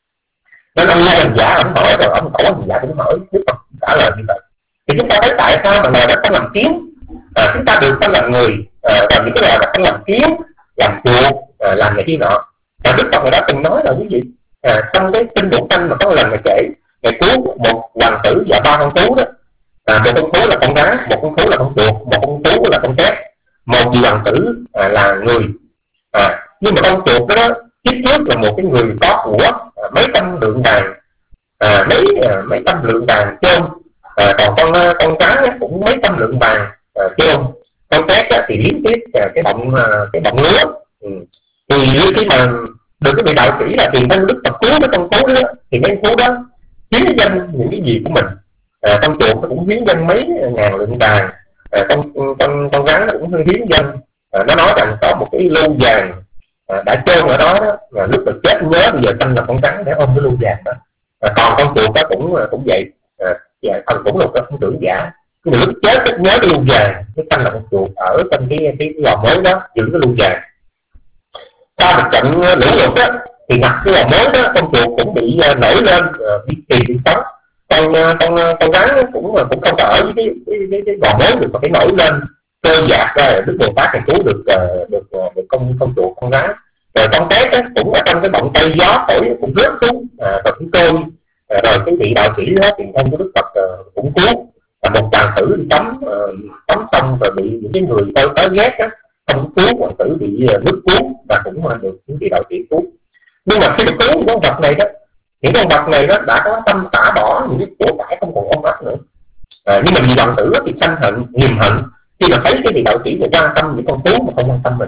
nên ông nghe hành giả ông hỏi rồi ông khổ hành giả cũng hỏi, Đức Phật trả lời như vậy. Thì chúng ta thấy tại sao mà loài đất sanh làm kiến, à, chúng ta được sanh làm người, à, và những cái loài đất sanh làm kiến, làm chuột, à, làm này kia nọ. Và Đức Phật đã từng nói là cái gì? À, trong cái kinh Bổn Sanh mà có một lần mà kể Ngài cứu một hoàng tử và ba con thú đó, à, một con thú là con rắn, một con thú là con chuột, một con thú là con tép, một vị hoàng tử à, là người, à, nhưng mà con chuột đó, đó kiếp trước là một cái người có của à, mấy trăm lượng vàng, à, mấy à, mấy trăm lượng vàng chôn, à, còn con con rắn cũng mấy trăm lượng vàng à, chôn, con tép thì liếm tiếp à, cái bọng à, cái bọng lúa. Ừ. Thì khi mà được cái vị đạo sĩ là tiền thân Đức Phật cứu cái con thú đó, thì mấy thú đó hiến danh những cái gì của mình, à, con chuột nó cũng hiến danh mấy ngàn lượng vàng, à, con con con rắn nó cũng hiến danh, à, nó nói rằng có một cái lưu vàng à, đã chôn ở đó, đó là lúc được chết nhớ bây giờ sanh là con rắn để ôm cái lưu vàng đó, à, còn con chuột đó cũng cũng vậy, à, dạ, thần cũng là một con tưởng giả, nhưng mà lúc chết nó nhớ cái lưu vàng, cái sanh là con chuột ở trong cái cái lò mới đó giữ cái lưu vàng. Sau một trận lũ lụt á, thì gặp cái lò mối đó, con chuột cũng bị uh, nổi lên, uh, bị tìm bị sống. Con uh, con uh, con rắn cũng uh, cũng không có ở với cái cái cái, cái lò mối được, mà phải nổi lên trôi dạt ra. Đức Bồ Tát này cứu được uh, được, uh, được con con chuột con rắn. Rồi con tét á, cũng ở trong cái bọng cây gió thổi cũng rớt xuống, à, rồi cũng trôi. À, rồi cái vị đạo sĩ đó tiền thân của Đức Phật uh, cũng cứu. Là một hoàng tử đi tắm uh, tắm xong rồi bị những cái người tới tới ghét á, không cứu, hoàng tử bị uh, nước cuốn và cũng uh, được những vị đạo sĩ cứu. Nhưng mà khi được cứu những con vật này đó, những con vật này đó đã có tâm xả bỏ những cái của cải không còn ôm ấp nữa. À, nhưng mà vì hoàng tử thì sanh hận, niềm hận khi mà thấy cái vị đạo sĩ này quan tâm những con thú mà không quan tâm mình.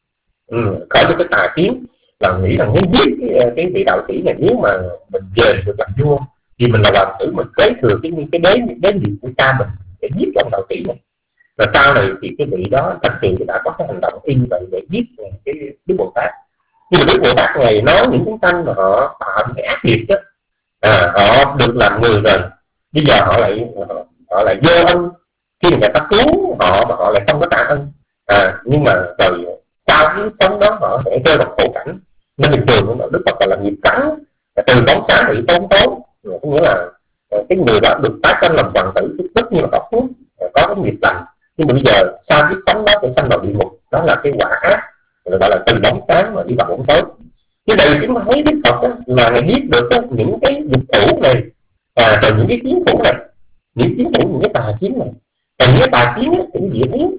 Ừ, khởi cho cái tà kiến là nghĩ rằng muốn giết cái, cái vị đạo sĩ này nếu mà mình về được làm vua, vì mình là hoàng tử, mình kế thừa cái cái đế đế nghiệp của cha mình để giết ông đạo sĩ này. Và sau này thì cái vị đó thật sự đã có cái hành động y vậy để giết cái Đức Bồ Tát. Nhưng mà Đức Bồ Tát này nói những chúng sanh mà họ tạo cái ác nghiệp đó, à, họ được làm người rồi, bây giờ họ lại họ, họ lại vô ân khi mà người ta cứu họ mà họ lại không có tạ ân. À, nhưng mà rồi sau cái sống đó họ sẽ rơi vào khổ cảnh. Nên bình thường Đức Phật là nghiệp trắng, từ bóng sáng bị tốn tối, có nghĩa là cái người đó được tái sanh làm hoàng tử tất nhiên là có phước, có cái nghiệp lành. Nhưng mà bây giờ sau cái sống đó sẽ sanh vào địa ngục, đó là cái quả ác, gọi là từ bóng sáng mà đi vào bóng tối. Như đây chúng ta thấy Đức Phật đó, là Ngài biết được đó, những cái dục thủ này, à, rồi những cái chiến thủ này, những chiến thủ, những cái tà chiến này, và những cái tà chiến ấy, thì dễ thấy.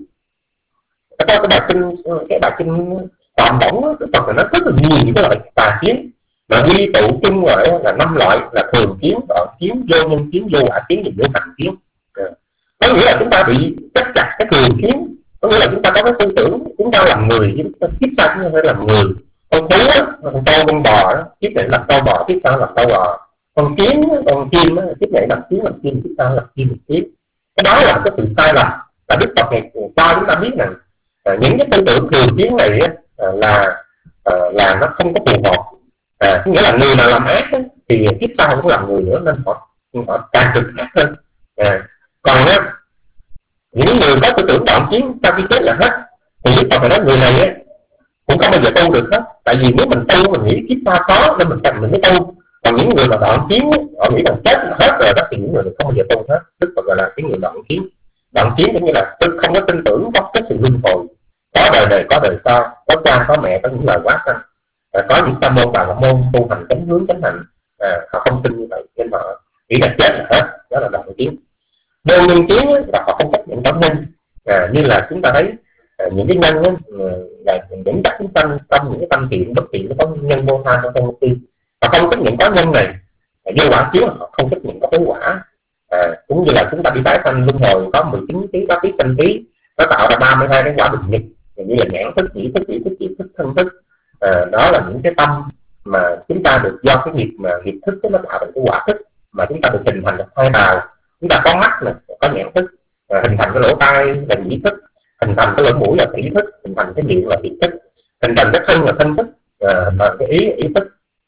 Có cái bài kinh, cái bài kinh Phạm Võng, Đức Phật nó rất là nhiều những cái loại tà chiến, mà quy tụ chung gọi là năm loại là thường chiến, đoạn chiến, vô nhân chiến, vô quả chiến và vô hành chiến. À, có nghĩa là chúng ta bị chắc chặt cái thường chiến, có nghĩa là chúng ta có cái tư tưởng chúng ta làm người, chúng ta kiếp sau chúng ta phải làm người. Con thú á, con trâu con bò đó, kiếp này làm trâu bò, kiếp sau làm trâu bò. Con kiến, con chim á, kiếp này làm kiến làm chim, kiếp sau làm chim làm kiến. Cái đó là cái sự sai lầm. Và Đức Phật này cho chúng ta biết rằng à, những cái tư tưởng thường chiến này á, à, là à, là nó không có phù hợp. À, nghĩa là người nào làm ác á, thì kiếp sau cũng làm người nữa, nên họ họ càng cực ác hơn. À, còn á, những người có tư tưởng đoạn chiến sau khi chết là hết, thì Đức Phật phải nói người này á, cũng không bao giờ tu được hết. Tại vì nếu mình tu mình nghĩ kiếp sau khó nên mình cần mình mới tu. Còn những người mà đoạn chiến á, họ nghĩ rằng chết là hết rồi đó, thì những người này không bao giờ tu hết. Đức Phật gọi là cái người đoạn chiến. Đoạn chiến cũng như là không có tin tưởng có cái sự luân hồi, có đời đời có đời sau, có cha có mẹ, có những lời quá sanh. À, có những sa môn bà la môn tu hành chánh hướng chánh hành, à, họ không tin như vậy nên họ nghĩ là chết là hết, đó là đoạn chiến. Vô nhân chiến là họ không chấp nhận có nhân, à, như là chúng ta thấy à, những cái nhân ấy, là những các chúng sanh trong những cái tâm thiện bất thiện nó có nhân vô tham trong mục tiêu, họ không chấp nhận có nhân này. À, vô quả chiến là họ không chấp nhận có cái quả. À, cũng như là chúng ta đi tái sanh luân hồi có mười chín ký có ký sanh ký, nó tạo ra ba mươi hai cái quả bình nhật, như là nhãn thức, nhĩ thức, ý thức, ý thức, thân thức. À, đó là những cái tâm mà chúng ta được do cái nghiệp mà nghiệp thức nó tạo thành cái quả thức, mà chúng ta được hình thành hai bào. Chúng ta có mắt nè, có nhãn thức, à, hình thành cái lỗ tai là nhĩ thức, hình thành cái lỗ mũi là ý thức, hình thành cái miệng là ý thức, hình thành cái thân là thân thức, à, và cái ý ý thức.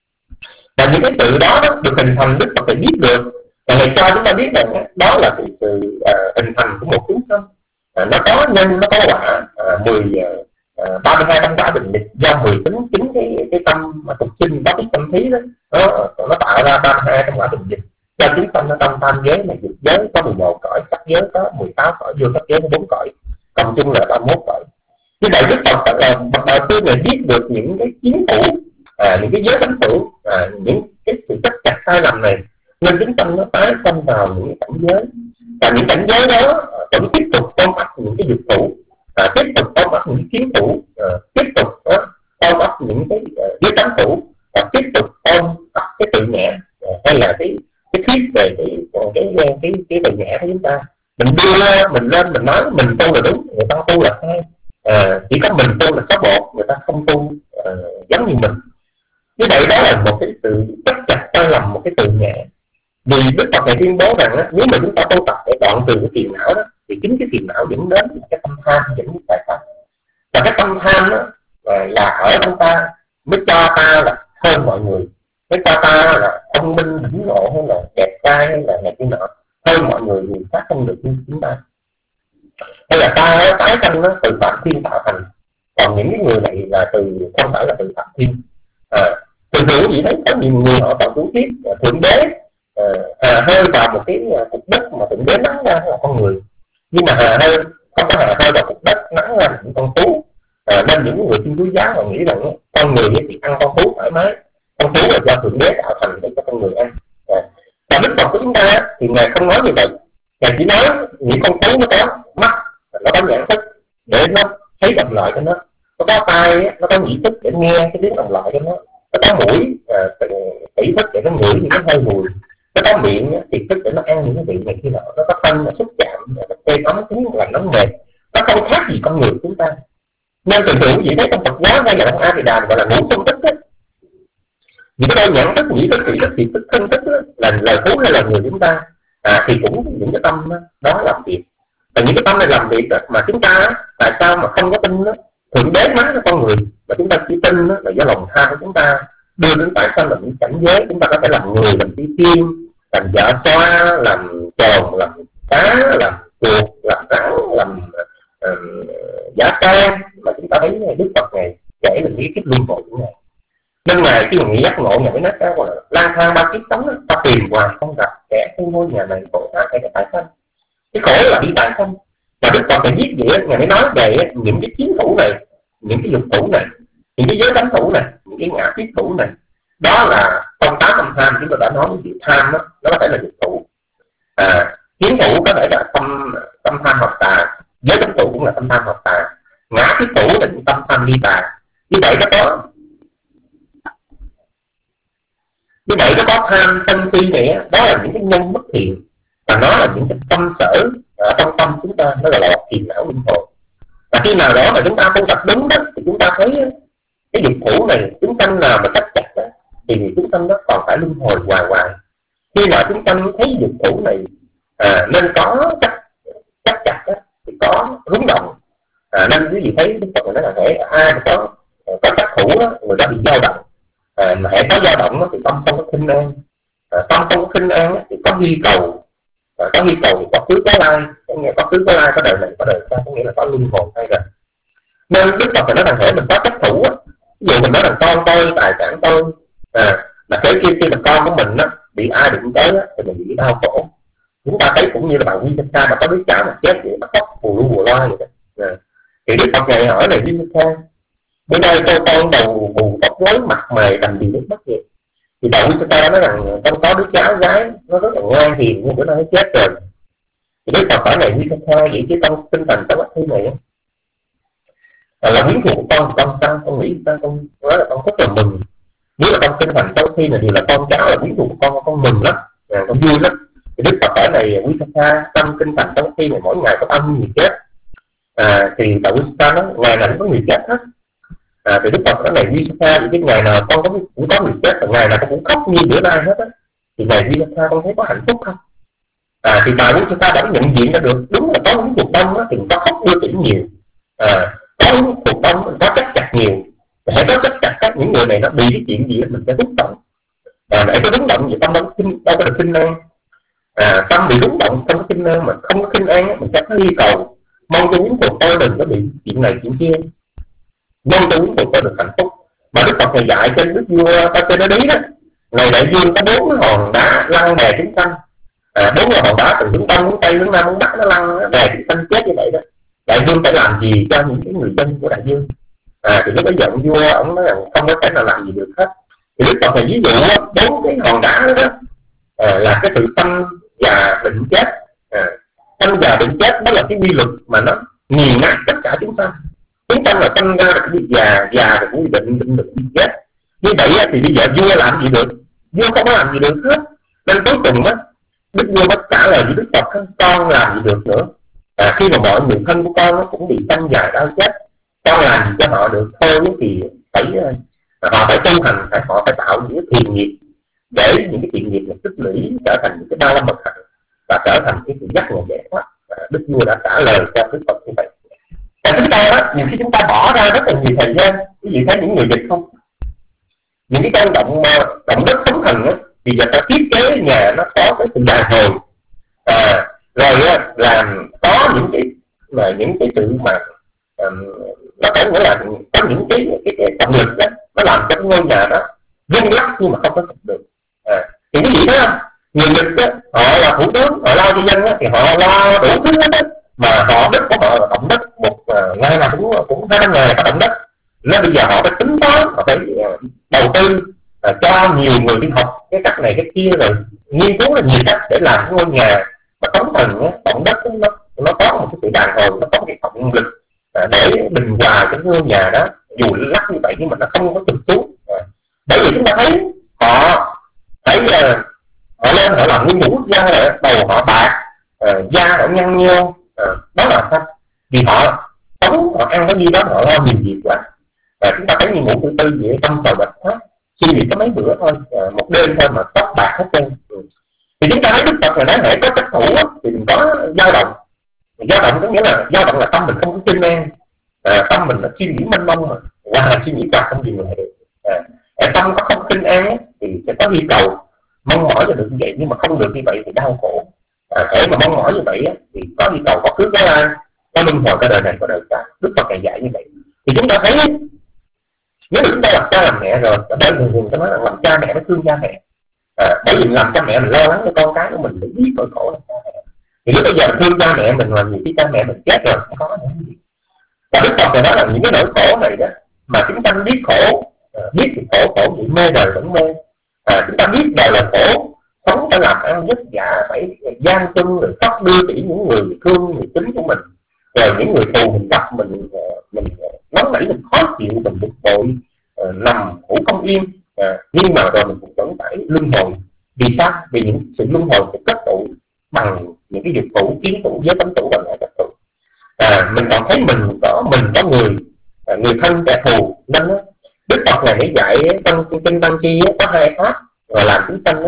Và những cái sự đó, đó được hình thành Đức Phật phải biết được, và ngày cho chúng ta biết rằng đó là cái sự à, hình thành của một chúng sanh. À, nó có nhân, nó có quả, à, mười ba mươi hai tâm quả bình định do mười tính chính cái cái tâm mà tục sinh đó, cái tâm thí đó, nó, nó tạo ra ba mươi hai tâm quả bình định cho chúng sanh. Nó trong tam giới này, dục giới có mười một cõi, sắc giới có mười sáu cõi, vô sắc giới có bốn cõi, cộng chung là ba mươi mốt cõi. Như vậy Đức Phật là bậc đại sư này biết được những cái chiến thủ, à, những cái giới thánh thủ, à, những cái sự chấp chặt sai lầm này, nên chúng sanh nó tái sanh vào những cái cảnh giới, và những cảnh giới đó vẫn tiếp tục ôm ấp những cái dục thủ, à, tiếp tục ôm ấp những chiến thủ, à, tiếp tục uh, ôm ấp những cái uh, giới thánh thủ, và tiếp tục ôm ấp cái tự ngã, uh, hay là cái cái thuyết về cái cái cái cái, cái tự ngã của chúng ta. Mình đưa mình lên mình nói mình tu là đúng, người ta tu là sai. À, chỉ có mình tu là xóa bột, người ta không tu uh, giống như mình. Như vậy đó là một cái sự chấp chặt sai lầm, một cái tự ngã. Vì Đức Phật này tuyên bố rằng á, nếu mà chúng ta tu tập để đoạn trừ cái phiền não đó, thì chính cái phiền não dẫn đến cái tâm tham dẫn đến tại pháp. Và cái tâm tham đó là ở trong ta mới cho ta là hơn mọi người, mới cho ta là thông minh đỉnh ngộ, hay là đẹp trai, hay là này kia nọ, hơn mọi người, người khác không được như chúng ta. Hay là ta tái sanh nó từ phạm thiên tạo thành, còn những cái người này là từ không phải là từ phạm thiên. À, Thường thường quý vị thấy có nhiều người họ có chủ thuyết thượng đế hà hơi vào một cái cục đất mà thượng đế nắng ra là con người, nhưng mà hà hơi không có hà hơi vào cục đất nắng ra là những con thú. À, nên những người Thiên Chúa giáo họ nghĩ rằng con người thì ăn con thú thoải mái, con thú là do thượng đế tạo thành để cho con người ăn. À, và Đức Phật của chúng ta thì ngài không nói như vậy, ngài chỉ nói những con thú nó có mắt, nó có nhãn thức để nó thấy đồng loại cho nó, nó có tai, nó có nhĩ thức để nghe cái tiếng đồng loại cho nó, nó có mũi ý thức để nó ngửi những cái hơi mùi, nó có miệng thì thức để nó ăn những cái vị này kia nọ, nó có thân, nó xúc chạm, nó tê ấm tiếng là nóng mệt, nó không khác gì con người của chúng ta. Nên thường thường quý vị thấy trong Phật giáo hay là trong A Di Đà gọi là ngũ phân tích ấy, những cái đôi nhãn thức, nhĩ thức, thị thức, thị thức, thân thức là lời thú hay là người chúng ta, à, thì cũng những cái tâm đó làm việc. Và những cái tâm này làm việc đó, mà chúng ta tại sao mà không có tin đó thượng đế nói cho con người, mà chúng ta chỉ tin đó, là do lòng tham của chúng ta đưa đến tại sao là những cảnh giới chúng ta có thể làm người, làm phi tiên, làm vợ xoa, làm tròn, làm cá, làm chuột, làm rắn, làm uh, giả can, mà chúng ta thấy Đức Phật này kể là lý kiếp luân hồi của ngài. Nên ngài khi mà nghĩ giác ngộ, ngài mới nói cái gọi là lang thang ba kiếp sống đó, ta tìm hoài không gặp kẻ cái ngôi nhà này khổ ta hay là tại sanh. Cái khổ là bị tại sanh. Và Đức Phật này viết vậy, ngài mới nói về những cái chiến thủ này, những cái dục thủ này, những cái giới đánh thủ này, những cái ngã tiết thủ này, đó là trong tám tâm tham. Chúng tôi đã nói cái tham đó, nó có thể là dục thủ, à, chiến thủ có thể là tâm tâm tham hoặc tà, giới đánh thủ cũng là tâm tham hoặc tà, ngã tiết thủ là những tâm tham ly tà. Như vậy nó có như vậy nó có tham sân si này, đó là những cái nhân bất thiện, và nó là những cái tâm sở ở trong tâm chúng ta, nó là lọt phiền não linh hồn. Và khi nào đó mà chúng ta tu tập đúng đó, thì chúng ta thấy cái dục thủ này chúng sanh nào mà chắc chặt đó, thì chúng sanh đó còn phải luân hồi hoài hoài. Khi nào chúng sanh thấy dục thủ này à, nên có chắc chắc chặt đó, thì có rúng động. À, nên quý vị thấy Đức Phật nói là thể ai mà có có chắc thủ đó, người ta bị dao động. À, mà hệ có dao động đó, thì tâm không có khinh an. À, tâm không có khinh an đó, thì có hy cầu. À, có hy cầu thì có khứ có lai, có nghĩa có khứ có lai, có đời này có đời sau, có nghĩa là có luân hồi hay rồi. Nên Đức Phật phải nói rằng thể mình có chấp thủ á, ví dụ mình nói rằng con tôi, tài sản tôi, à, mà cái khi khi mà con của mình á bị ai đụng tới á, thì mình bị đau khổ. Chúng ta thấy cũng như là bà Quy Tinh Sa mà có đứa cháu mà chết vậy, nó khóc bù lu bù loa vậy đó. À, thì Đức Phật này hỏi là Quy Tinh Sa, bữa nay cho con đầu bù tóc rối, mặt mày đầm đìa nước mắt vậy. Thì bà Quy Tinh Sa nói rằng con có đứa cháu gái nó rất là ngoan hiền, nhưng bữa nay nó chết rồi. Thì Đức Phật hỏi này Quy Tinh Sa, vậy chứ con tinh thần trong thế này á à, là quyến thuộc của con, con sao con nghĩ sao? Con nói là con rất là mừng, nếu là con tinh thần sau khi này thì là con cháu là quyến thuộc của con, con mừng lắm, à, con vui lắm. Thì Đức Phật hỏi này Quy Tinh Sa, tâm tinh thần sau khi này mỗi ngày có bao nhiêu người chết? À, thì bà Quy Tinh Sa nói ngày nào cũng có người chết hết. À, thì Đức Phật nói này Quy Tinh Sa, thì cái ngày nào con có, cũng có người chết, và ngày nào con cũng khóc như bữa nay hết á. Thì ngày Quy Tinh Sa con thấy có hạnh phúc không? À, thì bà Quy Tinh Sa đã nhận diện ra được đúng là có những cuộc đông á, thì có khóc đưa tỉnh nhiều. À, có những cuộc đông mình có chắc chặt nhiều, hãy có chắc chặt các những người này nó bị cái chuyện gì đó, mình sẽ rung động. À, để có rung động gì tâm đâu đâu có được khinh an. À, tâm bị rung động không có khinh an, mà không có khinh an mình sẽ có hy cầu mong cho những cuộc tôi đừng có bị chuyện này chuyện kia, mong cho những cuộc tôi được hạnh phúc. Mà Đức Phật này dạy trên Đức vua ta trên đó đi đó, ngày đại dương có bốn hòn đá lăn đè chúng sanh. À, bốn cái hòn đá từ hướng đông hướng tây hướng nam hướng bắc nó lăn đè chúng sanh chết như vậy đó. Đại vương phải làm gì cho những cái người dân của đại dương? À, thì lúc bây giờ ông vua ông nói rằng không có thể nào làm gì được hết. Thì Đức Phật này ví dụ bốn cái hòn đá đó, đó à, là cái sự sanh già bệnh chết. À, sanh già bệnh chết đó là cái quy luật mà nó nghiền nát tất cả chúng sanh. Chúng sanh là sanh ra là bị già, già rồi cũng bị bệnh, bệnh được bị chết. Như vậy thì bây giờ vua làm gì được? Vua không có làm gì được hết. Nên cuối cùng á, Đức vua mới trả lời với Đức Phật, con làm gì được nữa? À, khi mà mọi người thân của con nó cũng bị sanh già đau chết, con làm gì cho họ được? Thôi thì phải họ phải tu hành, phải họ phải tạo những cái thiền nghiệp để những cái thiền nghiệp này tích lũy trở thành những cái ba la mật hạnh và trở thành cái sự giác ngộ giải thoát. À, Đức vua đã trả lời cho Đức Phật như vậy. Và chúng ta đó, nhiều khi chúng ta bỏ ra rất là nhiều thời gian. Quý vị thấy những người dịch không? Những cái con động động đất sóng thần á, thì giờ ta thiết kế nhà nó có cái sự đàn hồi. À, rồi á, làm có những cái mà những cái sự mà um, nó có nghĩa là có những cái cái, cái động lực đó nó làm cho cái ngôi nhà đó rung lắc nhưng mà không có thực được. À, thì quý vị thấy không, người Nhật á, họ là thủ tướng, họ lo cho dân á, thì họ lo đủ thứ hết á, mà họ đất của họ là động đất một uh, ngày nào cũng cũng hai ngày có động đất, nên bây giờ họ phải tính toán, họ phải uh, đầu tư uh, cho nhiều người đi học cái cách này cái kia, rồi nghiên cứu là nhiều cách để làm cái ngôi nhà mà cấu thành á, động đất nó nó có một cái sự đàn hồi, nó có một cái động lực uh, để bình hòa cái ngôi nhà đó, dù lắc như vậy nhưng mà nó không có trục xuống. Uh, bởi vì chúng ta thấy họ thấy uh, họ lên họ làm nguyên một quốc gia rồi, đầu họ bạc, uh, da họ nhăn nheo, uh, đó là sao? Vì họ sống, họ ăn cái gì đó, họ lo nhiều việc quá. Và chúng ta thấy như ngũ tự tư vậy, tâm sầu bạch phát, suy nghĩ có mấy bữa thôi, uh, một đêm thôi mà tóc bạc hết trơn. Ừ. Thì chúng ta thấy Đức Phật là nói hãy có trắc thủ thì đừng có dao động. Dao động có nghĩa là dao động là tâm mình không có kinh an, uh, tâm mình là suy nghĩ mênh mông mà, và suy nghĩ toàn không dừng lại được. Uh, tâm có không kinh an thì sẽ có hy cầu, mong mỏi cho được như vậy, nhưng mà không được như vậy thì đau khổ. À, để mà mong mỏi như vậy á, thì có đi cầu có cướp có ai có luân hồi cả đời này có đời khác. Đức Phật này dạy như vậy thì chúng ta thấy nếu mà chúng ta làm cha làm mẹ rồi, ở đây thường thường ta nói là làm cha mẹ nó thương cha mẹ, à, bởi vì làm cha mẹ mình lo lắng cho con cái của mình, mình biết nỗi khổ là cha mẹ, thì lúc bây giờ thương cha mẹ mình làm gì khi cha mẹ mình chết rồi không có nữa gì. Và Đức Phật này nói là những cái nỗi khổ này đó mà chúng ta biết khổ, à, biết thì khổ khổ bị mê đời vẫn mê. À, chúng ta biết đời là khổ, sống phải làm ăn vất vả, phải gian truân rồi khóc đưa tỉ những người thương người tính của mình, rồi những người thù mình gặp mình mình nóng nảy, mình khó chịu, mình bực bội, uh, nằm ngủ không yên, uh, nhưng mà rồi mình cũng vẫn phải luân hồi. Vì sao? Vì những sự luân hồi của kết tụ bằng những cái dục tụ, kiến tụ, giới tánh tụ và lại kết tụ. À, mình còn thấy mình có mình có người uh, người thân kẻ thù, nên đó Đức Phật này mới dạy trong kinh Tăng Chi có hai pháp gọi là chúng sanh đó,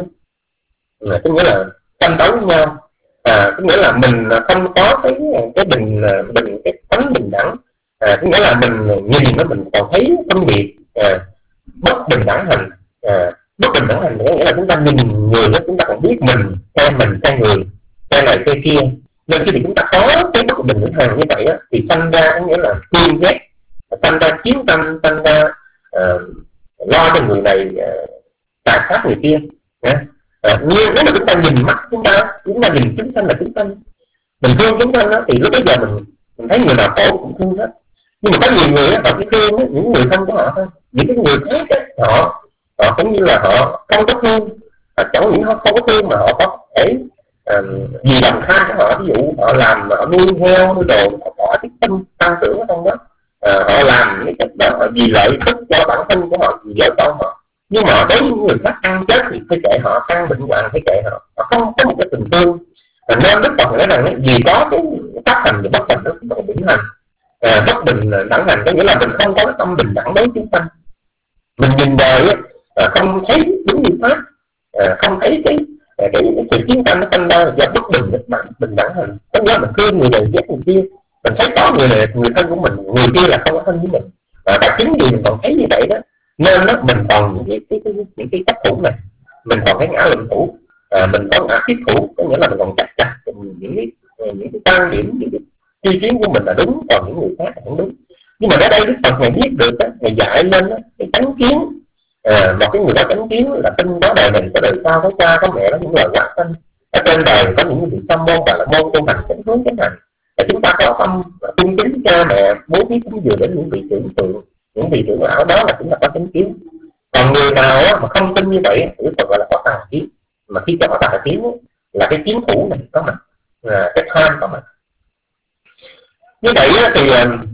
là có nghĩa là tranh đấu với nhau. À, có nghĩa là mình không có cái cái bình bình cái tánh bình đẳng. À, có nghĩa là mình nhìn nó mình còn thấy phân biệt, à, bất bình đẳng hành. À, bất bình đẳng hành có nghĩa là chúng ta nhìn người đó chúng ta còn biết mình theo mình theo người theo này theo kia, nên khi chúng ta có cái bất bình đẳng hành như vậy á, thì sanh ra có nghĩa là thương ghét, sanh ra chiến tranh, sanh ra uh, lo cho người này uh, tàn sát người kia. Yeah. À, nhưng nếu mà chúng ta nhìn mắt chúng ta, chúng ta nhìn chúng sanh là chúng sanh, mình thương chúng sanh đó, thì lúc bây giờ mình mình thấy người nào khổ cũng thương hết. Nhưng mà có nhiều người đó, họ chỉ thương đó, những người thân của họ thôi, những cái người khác đó, họ họ cũng như là họ không có thương, à, chẳng những họ không có thương mà họ có thể à, vì lòng tham của họ, ví dụ họ làm họ nuôi heo nuôi đồ, họ có cái tâm tăng trưởng ở trong đó, à, họ làm cái cách đó họ vì lợi ích cho bản thân của họ, vì vợ con họ. Nhưng mà đối với những người khác ăn chết thì phải kệ họ, ăn bệnh hoạn phải kệ họ, họ không có một cái tình thương. À, nên Đức Phật nói rằng vì có cái tác hành và bất hành đó bất bình hành, à, bất bình đẳng hành có nghĩa là mình không có cái tâm bình đẳng đối chúng sanh, mình nhìn đời à, không thấy đúng như pháp, à, không thấy cái cái, cái, cái sự chiến tranh nó sanh ra do bất bình đẳng bình đẳng hành. Có nghĩa là mình thương người này ghét người kia, mình thấy có người này người thân của mình, người kia là không có thân với mình, à, và chính vì mình còn thấy như vậy đó nên đó mình còn những cái, cái, cái, những cái chấp thủ này, mình còn cái ngã luận thủ, à, mình có ngã thiết thủ, có nghĩa là mình còn chắc chặt những cái những cái quan điểm, những cái ý kiến của mình là đúng, còn những người khác là không đúng. Nhưng mà ở đây Đức Phật ngày biết được đó, ngày dạy lên đó, cái chánh kiến, à, một cái người đó chánh kiến là tin có đời này có đời sau, có cha có mẹ, đó những lời quán sanh ở trên đời, có những vị sa môn và là môn tu hành chánh hướng chánh hành, và chúng ta có tâm cung kính cha mẹ, bố thí cúng dường đến những vị trưởng tượng, những vị trưởng lão, đó là chúng ta có chánh kiến. Còn người nào mà không tin như vậy thì Đức Phật gọi là có tà kiến, mà khi có tà kiến là cái kiến thủ này có mặt, là cái tham có mặt. Như vậy thì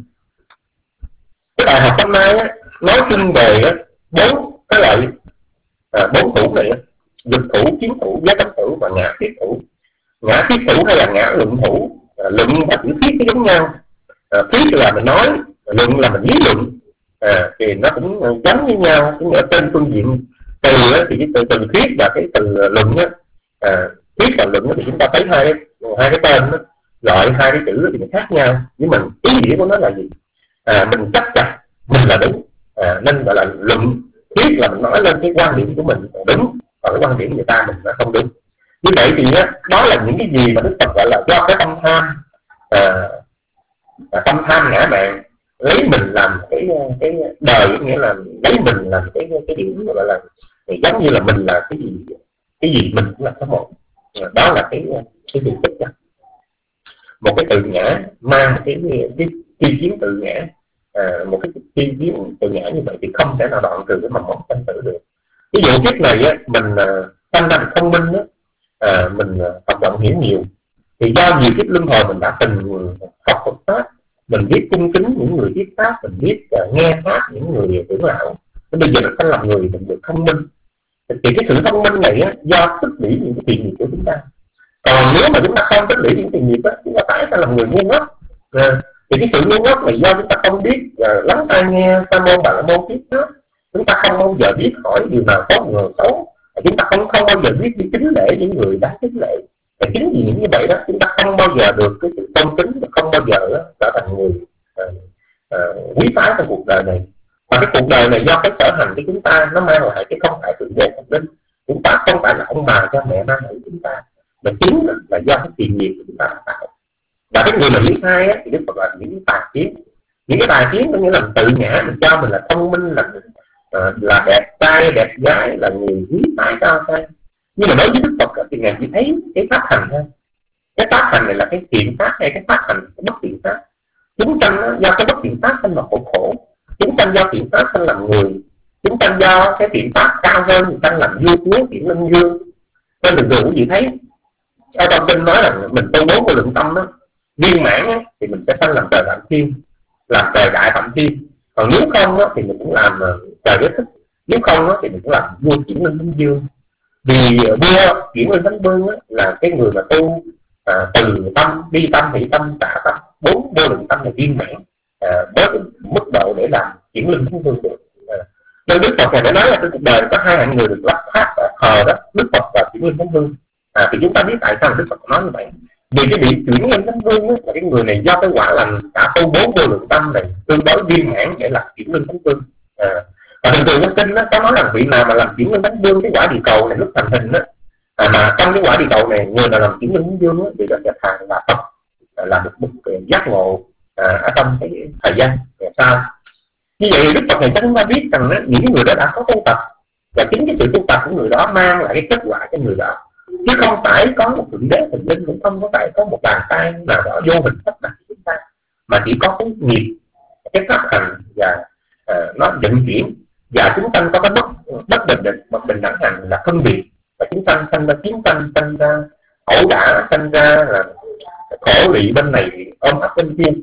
cái bài học hôm nay nói chung về bốn cái loại bốn thủ này: dục thủ, kiến thủ, giác tánh thủ và ngã thiết thủ. Ngã thiết thủ hay là ngã luận thủ, luận và chữ thiết nó giống nhau. Thiết là mình nói, luận là mình lý luận, à, thì nó cũng giống với nhau. Cũng ở trên phương diện từ thì cái từ, từ thiết và cái từ luận á, à, thiết và luận thì chúng ta thấy hai hai cái tên đó, gọi hai cái chữ thì nó khác nhau, nhưng mình ý nghĩa của nó là gì? À, mình chắc chắn mình là đúng, à, nên gọi là luận. Thiết là mình nói lên cái quan điểm của mình đúng, còn cái quan điểm người ta mình nó không đúng. Như vậy thì đó, đó là những cái gì mà Đức Phật gọi là do cái tâm tham, à, tâm tham ngã mạn, lấy mình làm cái cái đời, nghĩa là lấy mình làm cái cái điểm gọi là giống như là mình là cái gì cái gì mình cũng là có một, đó là cái cái điều tích đó. Một cái tự ngã mang một cái cái chi kiến tự ngã, à, một cái chi kiến tự ngã như vậy thì không thể nào đoạn trừ cái mầm móng sanh tử được. Ví dụ kiếp này á, mình sanh ra thông minh á, à, mình hoạt động hiểu nhiều, thì do nhiều kiếp luân hồi mình đã từng học Phật pháp, mình biết cung kính những người thuyết pháp, mình biết uh, nghe pháp những người trưởng lão, nên bây giờ mình phải làm người mình được thông minh. Thì cái sự thông minh này á, do tích lũy những cái tiền nghiệp của chúng ta. Còn nếu mà chúng ta không tích lũy những tiền nghiệp á, chúng ta phải ta làm người ngu ngốc. À, thì cái sự ngu ngốc này do chúng ta không biết uh, lắng tai nghe sa môn bà la môn thuyết pháp, chúng ta không bao giờ biết hỏi điều nào tốt người xấu, chúng ta không không bao giờ biết đi kính lễ những người đáng kính lễ. Và chính vì những như vậy đó, chúng ta không bao giờ được cái sự tôn kính và không bao giờ đó, trở thành người uh, uh, quý phái trong cuộc đời này. Và cái cuộc đời này do cái sở hành của chúng ta nó mang lại cái không phải tự do thần linh, chúng ta không phải là ông bà cha mẹ mang lại chúng ta, mà chính là do cái tiền nghiệp của chúng ta tạo. Và cái người mà lý thai á, thì Đức Phật là những cái tài kiến, những cái tài kiến có nghĩa là tự ngã mình cho mình là thông minh, là uh, là đẹp trai đẹp gái, là người quý phái cao sang. Nhưng mà đối với Đức Phật thì ngài chỉ thấy cái pháp hành thôi. Cái pháp hành này là cái thiện pháp hay cái pháp hành cái bất thiện pháp. Chúng sanh do cái bất thiện pháp sanh là khổ khổ, chúng sanh do thiện pháp sanh làm người, chúng sanh do cái thiện pháp cao hơn thì sanh làm vua chúa thiện linh dương. Nên thường thường quý vị thấy ở trong kinh nói là mình tu bốn vô lượng tâm đó, viên mãn á, thì mình sẽ sanh làm trời Phạm Thiên, làm trời Đại Phạm Thiên. Còn nếu không á, thì mình cũng làm trời Đế Thích, nếu không á, thì mình cũng làm vua chuyển linh linh dương. Vì vua chuyển linh thánh vương là cái người mà tu à, từ tâm, bi tâm, hỷ tâm, xả tâm, bốn vô lượng tâm là viên mãn à, với mức độ để làm chuyển linh thánh vương được. À, nên Đức Phật này đã nói là trên cuộc đời có hai hạng người được lắp tháp và thờ đó, Đức Phật và chuyển linh thánh vương. À, thì chúng ta biết tại sao Đức Phật nói như vậy. Vì cái vị chuyển linh thánh vương đó, là cái người này do cái quả lành cả tu bốn vô lượng tâm này tương đối viên mãn để làm chuyển linh thánh vương. À, và thường thường trong kinh nó có nói rằng vị nào mà làm chuyển linh thánh vương cái quả địa cầu này lúc thành hình đó, à, mà trong cái quả địa cầu này người nào làm chuyển linh thánh vương đó, thì đó sẽ thành là Phật, à, là một bậc giác ngộ à, ở trong cái thời gian sau. Như vậy Đức Phật này cho chúng ta biết rằng đó, những người đó đã có tu tập, và chính cái sự tu tập của người đó mang lại cái kết quả cho người đó, chứ không phải có một thượng đế thần linh, cũng không có phải có một bàn tay nào đó vô hình sắp đặt chúng ta, mà chỉ có cái nghiệp, cái pháp hành và uh, nó vận chuyển. Và chúng sanh có cái bất bất bình định, bất bình đẳng hành là phân biệt, và chúng sanh sanh ra chiến tranh, sanh ra ẩu đả, sanh ra là khổ lụy bên này ôm ấp bên kia.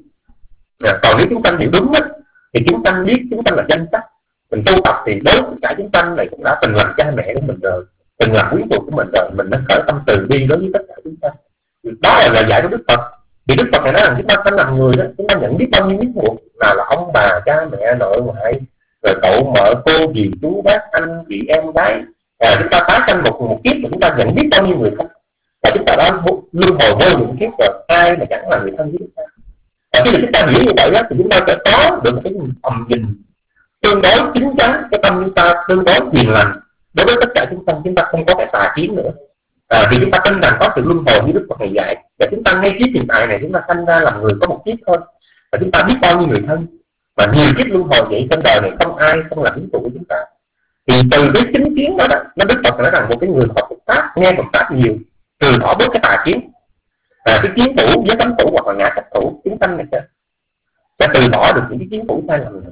À, còn nếu chúng sanh hiểu đúng đó, thì chúng sanh biết chúng sanh là danh sắc. Mình tu tập thì đối với cả chúng sanh này cũng đã từng làm cha mẹ của mình rồi, từng làm quyến thuộc của mình rồi, mình nên khởi tâm từ bi đối với tất cả chúng sanh. Đó là lời dạy của Đức Phật. Thì Đức Phật này nói rằng chúng ta sanh làm người đó, chúng ta nhận biết bao nhiêu biết thuộc, nào là ông bà cha mẹ nội ngoại, rồi cậu mợ cô dì chú bác anh chị em gái, à, chúng ta tái sanh một một kiếp mà chúng ta nhận biết bao nhiêu người thân, và chúng ta đã luân hồi vô lượng kiếp rồi, ai mà chẳng là người thân với chúng ta. Và khi mà chúng ta hiểu như vậy đó, thì chúng ta sẽ có được một cái tầm nhìn tương đối chính chắn, cái tâm chúng ta tương đối hiền lành đối với tất cả chúng ta. Chúng ta không có cái tà kiến nữa, à, vì chúng ta tin rằng có sự luân hồi như Đức Phật này dạy, và chúng ta ngay kiếp hiện tại này chúng ta sanh ra làm người có một kiếp thôi, và chúng ta biết bao nhiêu người thân, và nhiều kiếp luân hồi vậy trên đời này không ai không làm ví dụ của chúng ta. Thì từ cái chính kiến đó, đó nó Đức Phật nói rằng một cái người học Phật pháp, nghe Phật pháp nhiều, từ bỏ bớt cái tà kiến, à, cái kiến thủ, giới cấm thủ hoặc là ngã cách thủ, chúng sanh này sẽ, sẽ từ bỏ được những cái kiến thủ sai lầm này.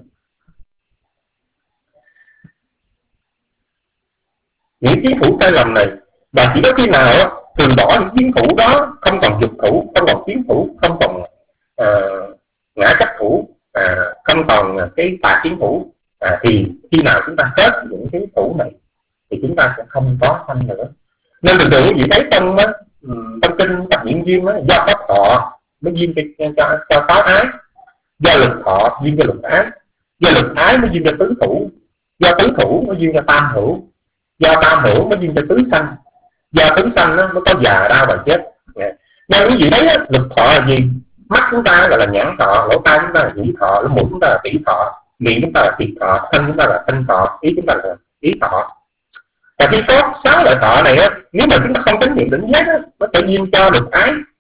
Những kiến thủ sai lầm này, và chỉ có khi nào từ bỏ những kiến thủ đó, không còn dục thủ, không còn kiến thủ, không còn uh, ngã cách thủ, à, không còn cái tà kiến thủ, à, thì khi nào chúng ta hết những cái thủ này thì chúng ta sẽ không có sanh nữa. Nên thường thường quý vị thấy trong á, trong kinh Tập Diễn Duyên á, do pháp thọ mới duyên cho, cho, cho sáu ái, do lực thọ duyên cho lực ái, do lực ái mới duyên cho tứ thủ, do tứ thủ mới duyên cho tam hữu, do tam hữu mới duyên cho tứ sanh, do tứ sanh nó mới có già đau và chết. Nên quý vị thấy á, lực thọ là gì? Mắt chúng ta gọi là nhãn thọ, lỗ tai chúng ta là nhĩ thọ, lỗ mũi chúng ta là tỷ thọ, miệng chúng ta là thiệt thọ, thân chúng ta là thanh thọ, ý chúng ta là ý thọ. Và khi có sáu loại thọ này á, nếu mà chúng ta không tín niệm tỉnh giác á, nó tự nhiên cho được ái.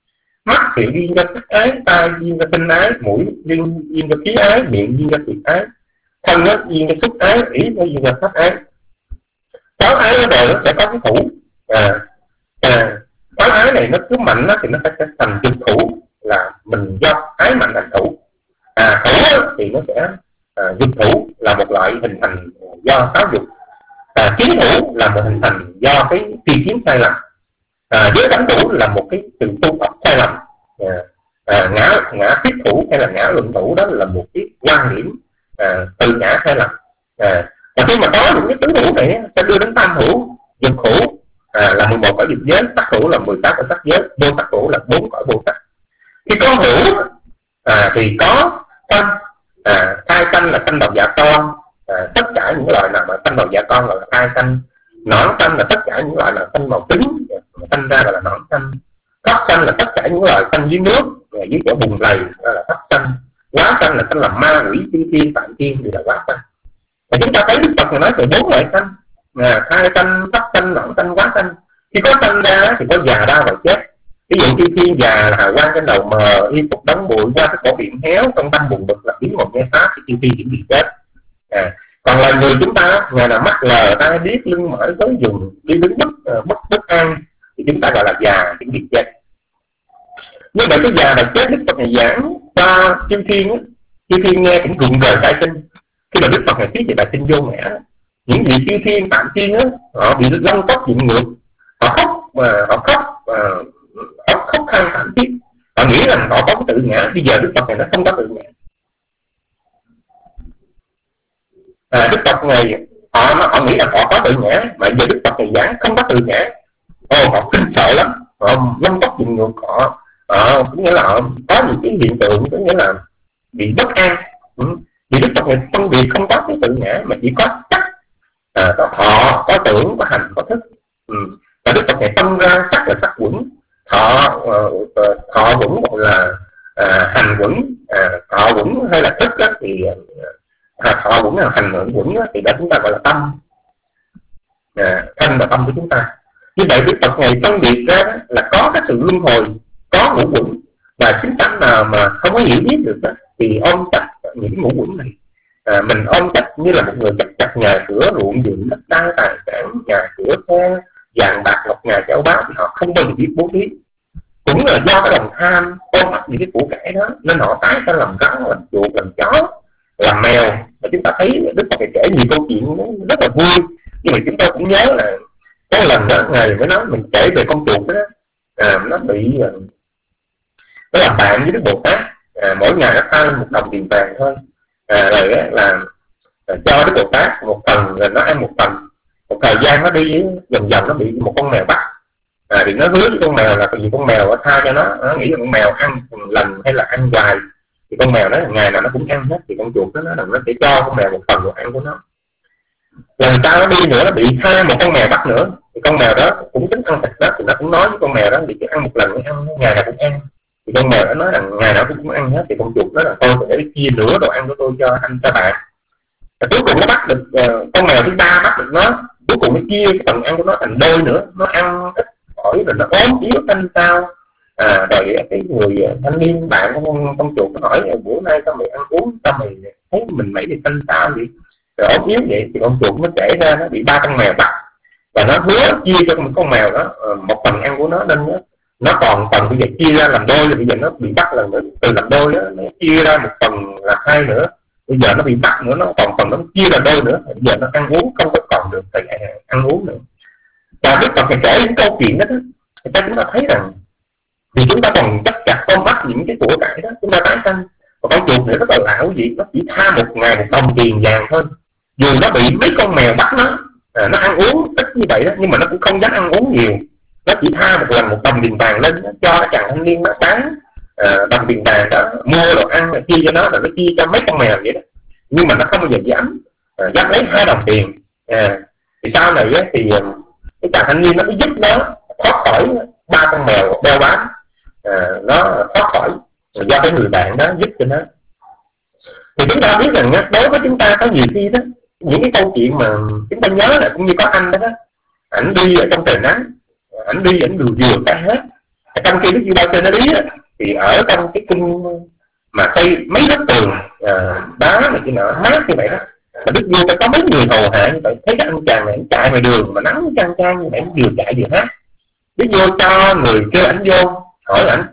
mắt thì duyên cho sắc ái, tai duyên cho tinh ái, mũi duyên duyên cho khí ái, miệng duyên cho thịt ái, thân nó duyên cho xúc ái, ý nó duyên cho pháp ái. Sáu ái nó rồi nó sẽ có cái thủ. À, à, sáu ái này nó cứ mạnh nó thì nó sẽ thành trực thủ, là mình do ái mạnh thành thủ. À, thủ thì nó sẽ à, dục thủ là một loại hình thành do sáu dục. À, kiến thủ là một hình thành do cái tri kiến sai lầm. À, giới tánh thủ là một cái sự tu tập sai lầm. À, à, ngã ngã thuyết thủ hay là ngã luận thủ đó là một cái quan điểm à, từ ngã sai lầm. À, và khi mà có những cái tứ thủ này sẽ đưa đến tam thủ. Dục thủ à, là mười một cõi dục giới, sắc thủ là mười tám cõi sắc giới, vô sắc thủ là bốn cõi vô sắc. Khi có hữu à, thì có sanh. À, thai sanh là sanh đầu dạ con. À, tất cả những loại nào mà sanh đầu dạ con là thai sanh. Nõn sanh là tất cả những loại là sanh màu trứng, sanh ra là nõn sanh. Thấp sanh là tất cả những loại sanh dưới nước, dưới chỗ bùn lầy là thấp sanh. Quá sanh là sanh làm ma quỷ chư thiên phạm thiên thì là quá sanh. Và chúng ta thấy Đức Phật nói về bốn loại sanh, à, thai sanh, thấp sanh, nõn sanh, quá sanh. Khi có sanh ra thì có già đau và chết. Ví dụ chư thiên già là hào quang trên đầu mờ, y phục đóng bụi, qua cái cổ miệng héo, trong tâm buồn bực là biến một nghe pháp thì chư thiên chỉ bị chết. À, còn là người chúng ta, ngày nào mắt lờ, tai điếc, lưng mỏi, gối dùng, đi đứng bất uh, bất bất an thì chúng ta gọi là già, chỉ bị chết. Như vậy cái già là chết Đức Phật này giảng cho chư thiên á, chư thiên nghe cũng rụng rời đại kinh. Khi mà Đức Phật này thuyết về đại kinh vô ngã, những vị chư thiên phạm thiên á, họ bị lông tóc dựng ngược, họ khóc mà họ khóc mà họ khóc than thảm thiết, họ nghĩ rằng họ có cái tự ngã. Bây giờ Đức Phật này nó không có tự ngã. À, Đức Phật này họ họ nghĩ rằng họ có tự ngã, mà giờ Đức Phật này giảng không có tự ngã. Ồ, họ kinh sợ lắm, họ lông tóc dựng ngược, họ họ cũng nghĩa là họ có những cái hiện tượng, có nghĩa là bị bất an. Ừ. Vì Đức Phật này phân biệt không có cái tự ngã mà chỉ có sắc, à, có thọ, có tưởng, có hành, có thức. Ừ. Và Đức Phật này phân ra sắc là sắc quẩn, thọ uh, thọ quẩn gọi là uh, hành quẩn, uh, thọ quẩn hay là thức đó thì uh, thọ quẩn là hành quẩn đó, thì đó chúng ta gọi là tâm, uh, thân và tâm của chúng ta. Như vậy Đức Phật này phân biệt ra đó, là có cái sự luân hồi, có ngũ quẩn, và chúng ta nào mà không có hiểu biết được đó, thì ôm chặt những ngũ quẩn này. À, mình ôm chặt như là một người chặt chặt nhà cửa, ruộng vườn, đất đai, tài sản, nhà cửa, xe, vàng bạc, ngọc ngà, châu báu, thì họ không bao giờ biết bố thí. Cũng là do cái lòng tham ôm ấp những cái của cải đó, nên họ tái ra làm rắn, làm chuột, làm chó, làm mèo. Và chúng ta thấy Đức Phật kể nhiều câu chuyện rất là vui, nhưng mà chúng ta cũng nhớ là có lần đó ngày mới nói mình kể về con chuột đó, à, nó bị nó làm bạn với Đức Bồ Tát. À, mỗi ngày nó ăn một đồng tiền vàng thôi. À, rồi là, là, là cho Đức Bồ Tát một phần, rồi nó ăn một phần. Một thời gian nó đi vòng vòng nó bị một con mèo bắt. À, thì nó hứa với con mèo là vì con mèo nó tha cho nó, nó nghĩ là con mèo ăn một lần hay là ăn hoài. Thì con mèo đó là ngày nào nó cũng ăn hết. Thì con chuột đó nó nó sẽ cho con mèo một phần đồ ăn của nó. Lần sau nó đi nữa nó bị tha một con mèo bắt nữa. Thì con mèo đó cũng tính ăn thịt đó, thì nó cũng nói với con mèo đó thì ăn một lần nó ăn, ngày nào cũng ăn. Thì con mèo nó nói rằng ngày nào cũng ăn hết. Thì con chuột nói là tôi sẽ chia nửa đồ ăn của tôi cho anh cho bạn. Và cuối cùng nó bắt được uh, con mèo thứ ba bắt được nó, cuối cùng nó chia cái phần ăn của nó thành đôi nữa. Nó ăn ít khỏi rồi nó ốm yếu thanh sao. À, rồi cái người thanh niên bạn của con, con chuột nó hỏi bữa nay sao mày ăn uống, sao mày thấy mình mẩy thì thanh sao vậy, rồi ốm yếu vậy. Thì con chuột nó kể ra nó bị ba con mèo bắt, và nó hứa chia cho một con mèo đó uh, một phần ăn của nó, nên nó nó còn phần bây giờ chia ra làm đôi, rồi bây giờ nó bị bắt lần nữa, từ làm đôi đó nó chia ra một phần là hai nữa, bây giờ nó bị bắt nữa, nó còn phần nó chia ra đôi nữa, bây giờ nó ăn uống không có còn được thời ăn uống nữa. Và Đức Phật phải kể những câu chuyện đó, đó thì ta chúng ta thấy rằng vì chúng ta còn chắc chặt ôm bắt những cái của cải đó, chúng ta tái sanh. Và con chuột nữa rất là lạ quý vị, nó chỉ tha một ngày một đồng tiền vàng thôi, dù nó bị mấy con mèo bắt nó, à, nó ăn uống ít như vậy đó, nhưng mà nó cũng không dám ăn uống nhiều. Nó chỉ tha một lần một đồng tiền vàng lên đó, cho cái chàng thanh niên nó bán à, đồng tiền vàng đó, mua đồ ăn rồi chia cho nó, rồi nó chia cho mấy con mèo vậy đó. Nhưng mà nó không bao giờ dám à, dám lấy hai đồng tiền. À, thì sau này á, thì cái chàng thanh niên nó mới giúp nó thoát khỏi ba con mèo đeo bám, à, nó thoát khỏi do cái người bạn đó giúp cho nó. Thì chúng ta biết rằng đối với chúng ta có nhiều khi đó, những cái câu chuyện mà chúng ta nhớ là cũng như có anh đó, đó ảnh đi ở trong trời nắng, ảnh đi ảnh vừa vừa cái hết, Trong khi Đức Vua Ba Sê nó lý thì ở trong cái cung mà xây mấy bức tường à, đá này kia nọ mát như vậy đó, mà Đức Vua phải có mấy người hầu hạ như vậy. Thấy cái anh chàng này chạy ngoài đường mà nắng chang chang như vậy, vừa chạy vừa hát. Đức Vua cho người kêu ảnh vô hỏi ảnh,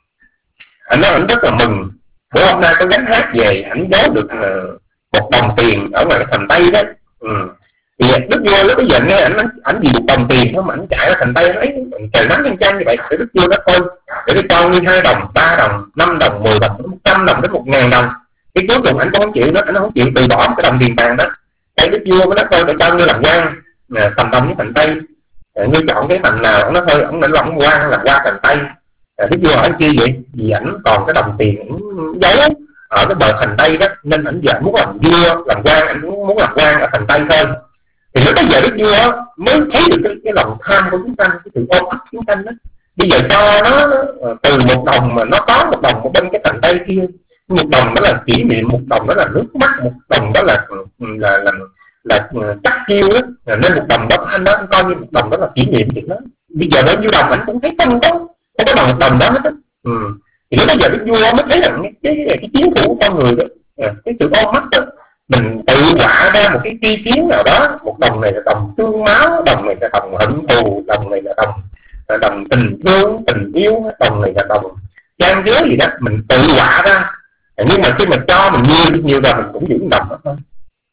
ảnh nói ảnh rất là mừng, bữa hôm nay có gánh hát về, ảnh giấu được uh, một đồng tiền ở ngoài cái thành Tây đó. Ừ. Thì Đức Vua lúc bây giờ nghe ảnh ảnh vì một đồng tiền thôi mà ảnh chạy ra thành Tây lấy trời nắng chang chang như vậy, thì Đức Vua nói thôi để đi cho như hai đồng, ba đồng, năm đồng, mười đồng, một trăm đồng đến một ngàn đồng. Cái cuối cùng ảnh không chịu đó, ảnh không chịu từ bỏ cái đồng tiền vàng đó. Cái Đức Vua mới nói thôi để cho ngươi làm quan thành Đông với thành Tây, ngươi chọn cái thành nào. Ông nói thôi ông định làm quan làm qua thành Tây. Đức Vua hỏi chi vậy? Vì ảnh còn cái đồng tiền giấu ở cái bờ thành Tây đó, nên ảnh giờ muốn làm vua làm quan, ảnh muốn làm quan ở thành Tây thôi. Thì lúc bây giờ Đức Vua mới thấy được cái, cái lòng tham của chúng sanh, cái sự ôm ấp chúng sanh đó. Bây giờ cho nó từ một đồng mà nó có một đồng ở bên cái thành Tây kia, một đồng đó là kỷ niệm, một đồng đó là nước mắt, một đồng đó là là là là, là chắc chiêu đó, nên một đồng đó anh đó coi như một đồng đó là kỷ niệm chuyện đó. Bây giờ bao nhiêu đồng anh cũng thấy không có không có đồng một đồng đó hết. Ừ. Thì lúc bây giờ Đức Vua mới thấy rằng cái cái, cái chiến thủ của con người đó, cái sự ôm mắt đó, mình tự họa ra một cái tri kiến nào đó, một đồng này là đồng xương máu, đồng này là đồng hận thù, đồng này là đồng là đồng tình thương tình yêu, đồng này là đồng trang giới gì đó, mình tự họa ra. Nhưng mà khi mình cho mình nhiều nhiều rồi mình cũng giữ đồng đó thôi.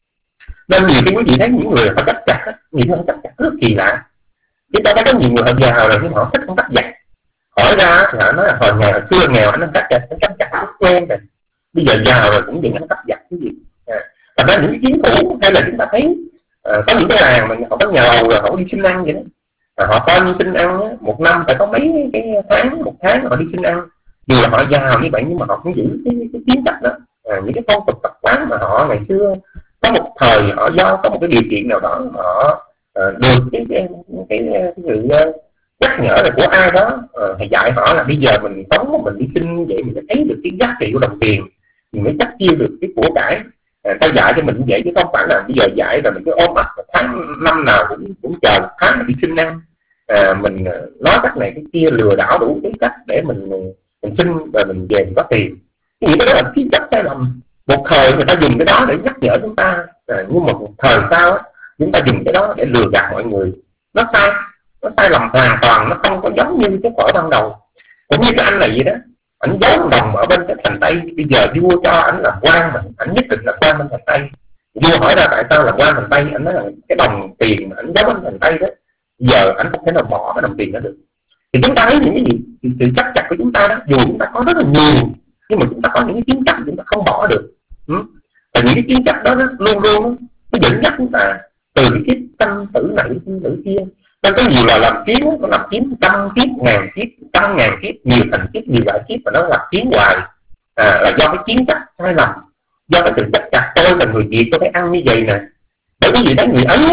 Nên nhiều cái quý vị thấy những người họ cắt chặt, nhiều người họ cắt chặt rất kỳ lạ. Chúng ta thấy có nhiều người họ giàu rồi nhưng họ thích không cắt chặt. Hỏi ra thì họ nói là hồi ngày hồi xưa nghèo anh cắt chặt, anh cắt chặt rất quen rồi. Bây giờ giàu rồi cũng đừng anh cắt chặt cái gì. À, thành ra những cái chiến thủ hay là chúng ta thấy à, có những cái làng mà họ có nhà lầu rồi họ đi xin ăn vậy đó. À, họ coi như xin ăn á, một năm phải có mấy cái tháng, một tháng họ đi xin ăn. Dù là họ giàu như vậy nhưng mà họ cũng giữ cái, cái tiếng cách đó. À, những cái phong tục tập quán mà họ ngày xưa có một thời họ do có một cái điều kiện nào đó họ uh, được cái cái cái, cái sự uh, nhắc nhở là của ai đó uh, thầy dạy họ là bây giờ mình sống mình đi xin vậy mình mới thấy được cái giá trị của đồng tiền, mình mới chắc chiêu được cái của cải. Uh, ta dạy cho mình vậy chứ không phải là bây giờ dạy rồi mình cứ ôm ấp tháng năm nào cũng cũng chờ một tháng mình đi xin ăn. Uh, mình uh, nói cách này cái kia lừa đảo đủ cái cách để mình mình xin và mình về mình có tiền. Thì cái đó là cái chắc sai lầm. Một thời người ta dùng cái đó để nhắc nhở chúng ta, à, nhưng mà một thời sau á chúng ta dùng cái đó để lừa gạt mọi người. Nó sai, nó sai lầm hoàn toàn, nó không có giống như cái cõi ban đầu. Cũng như cái anh này vậy đó, ảnh giấu đồng ở bên cái thành Tây, bây giờ vua cho ảnh làm quan mà ảnh nhất định là quan bên thành Tây. Vua hỏi ra tại sao làm quan thành Tây, ảnh nói là cái đồng tiền mà ảnh giấu bên thành Tây đó, giờ ảnh không thể nào bỏ cái đồng tiền đó được. Thì chúng ta thấy những cái gì sự chắc chặt của chúng ta đó, dù chúng ta có rất là nhiều nhưng mà chúng ta có những cái kiến chấp chúng ta không bỏ được. Ừ. Và những cái kiến chấp đó, đó luôn luôn nó dẫn dắt chúng ta từ cái kiếp sanh tử này đến tử kia. Nên có nhiều là làm kiến, nó làm kiến trăm kiếp, ngàn kiếp, trăm ngàn kiếp, nhiều thành kiếp, nhiều loại kiếp mà nó làm kiến hoài. À, là do cái kiến chấp sai lầm, do cái sự chấp chặt tôi là người Việt tôi phải ăn như vậy nè. Bởi vì gì đó người Ấn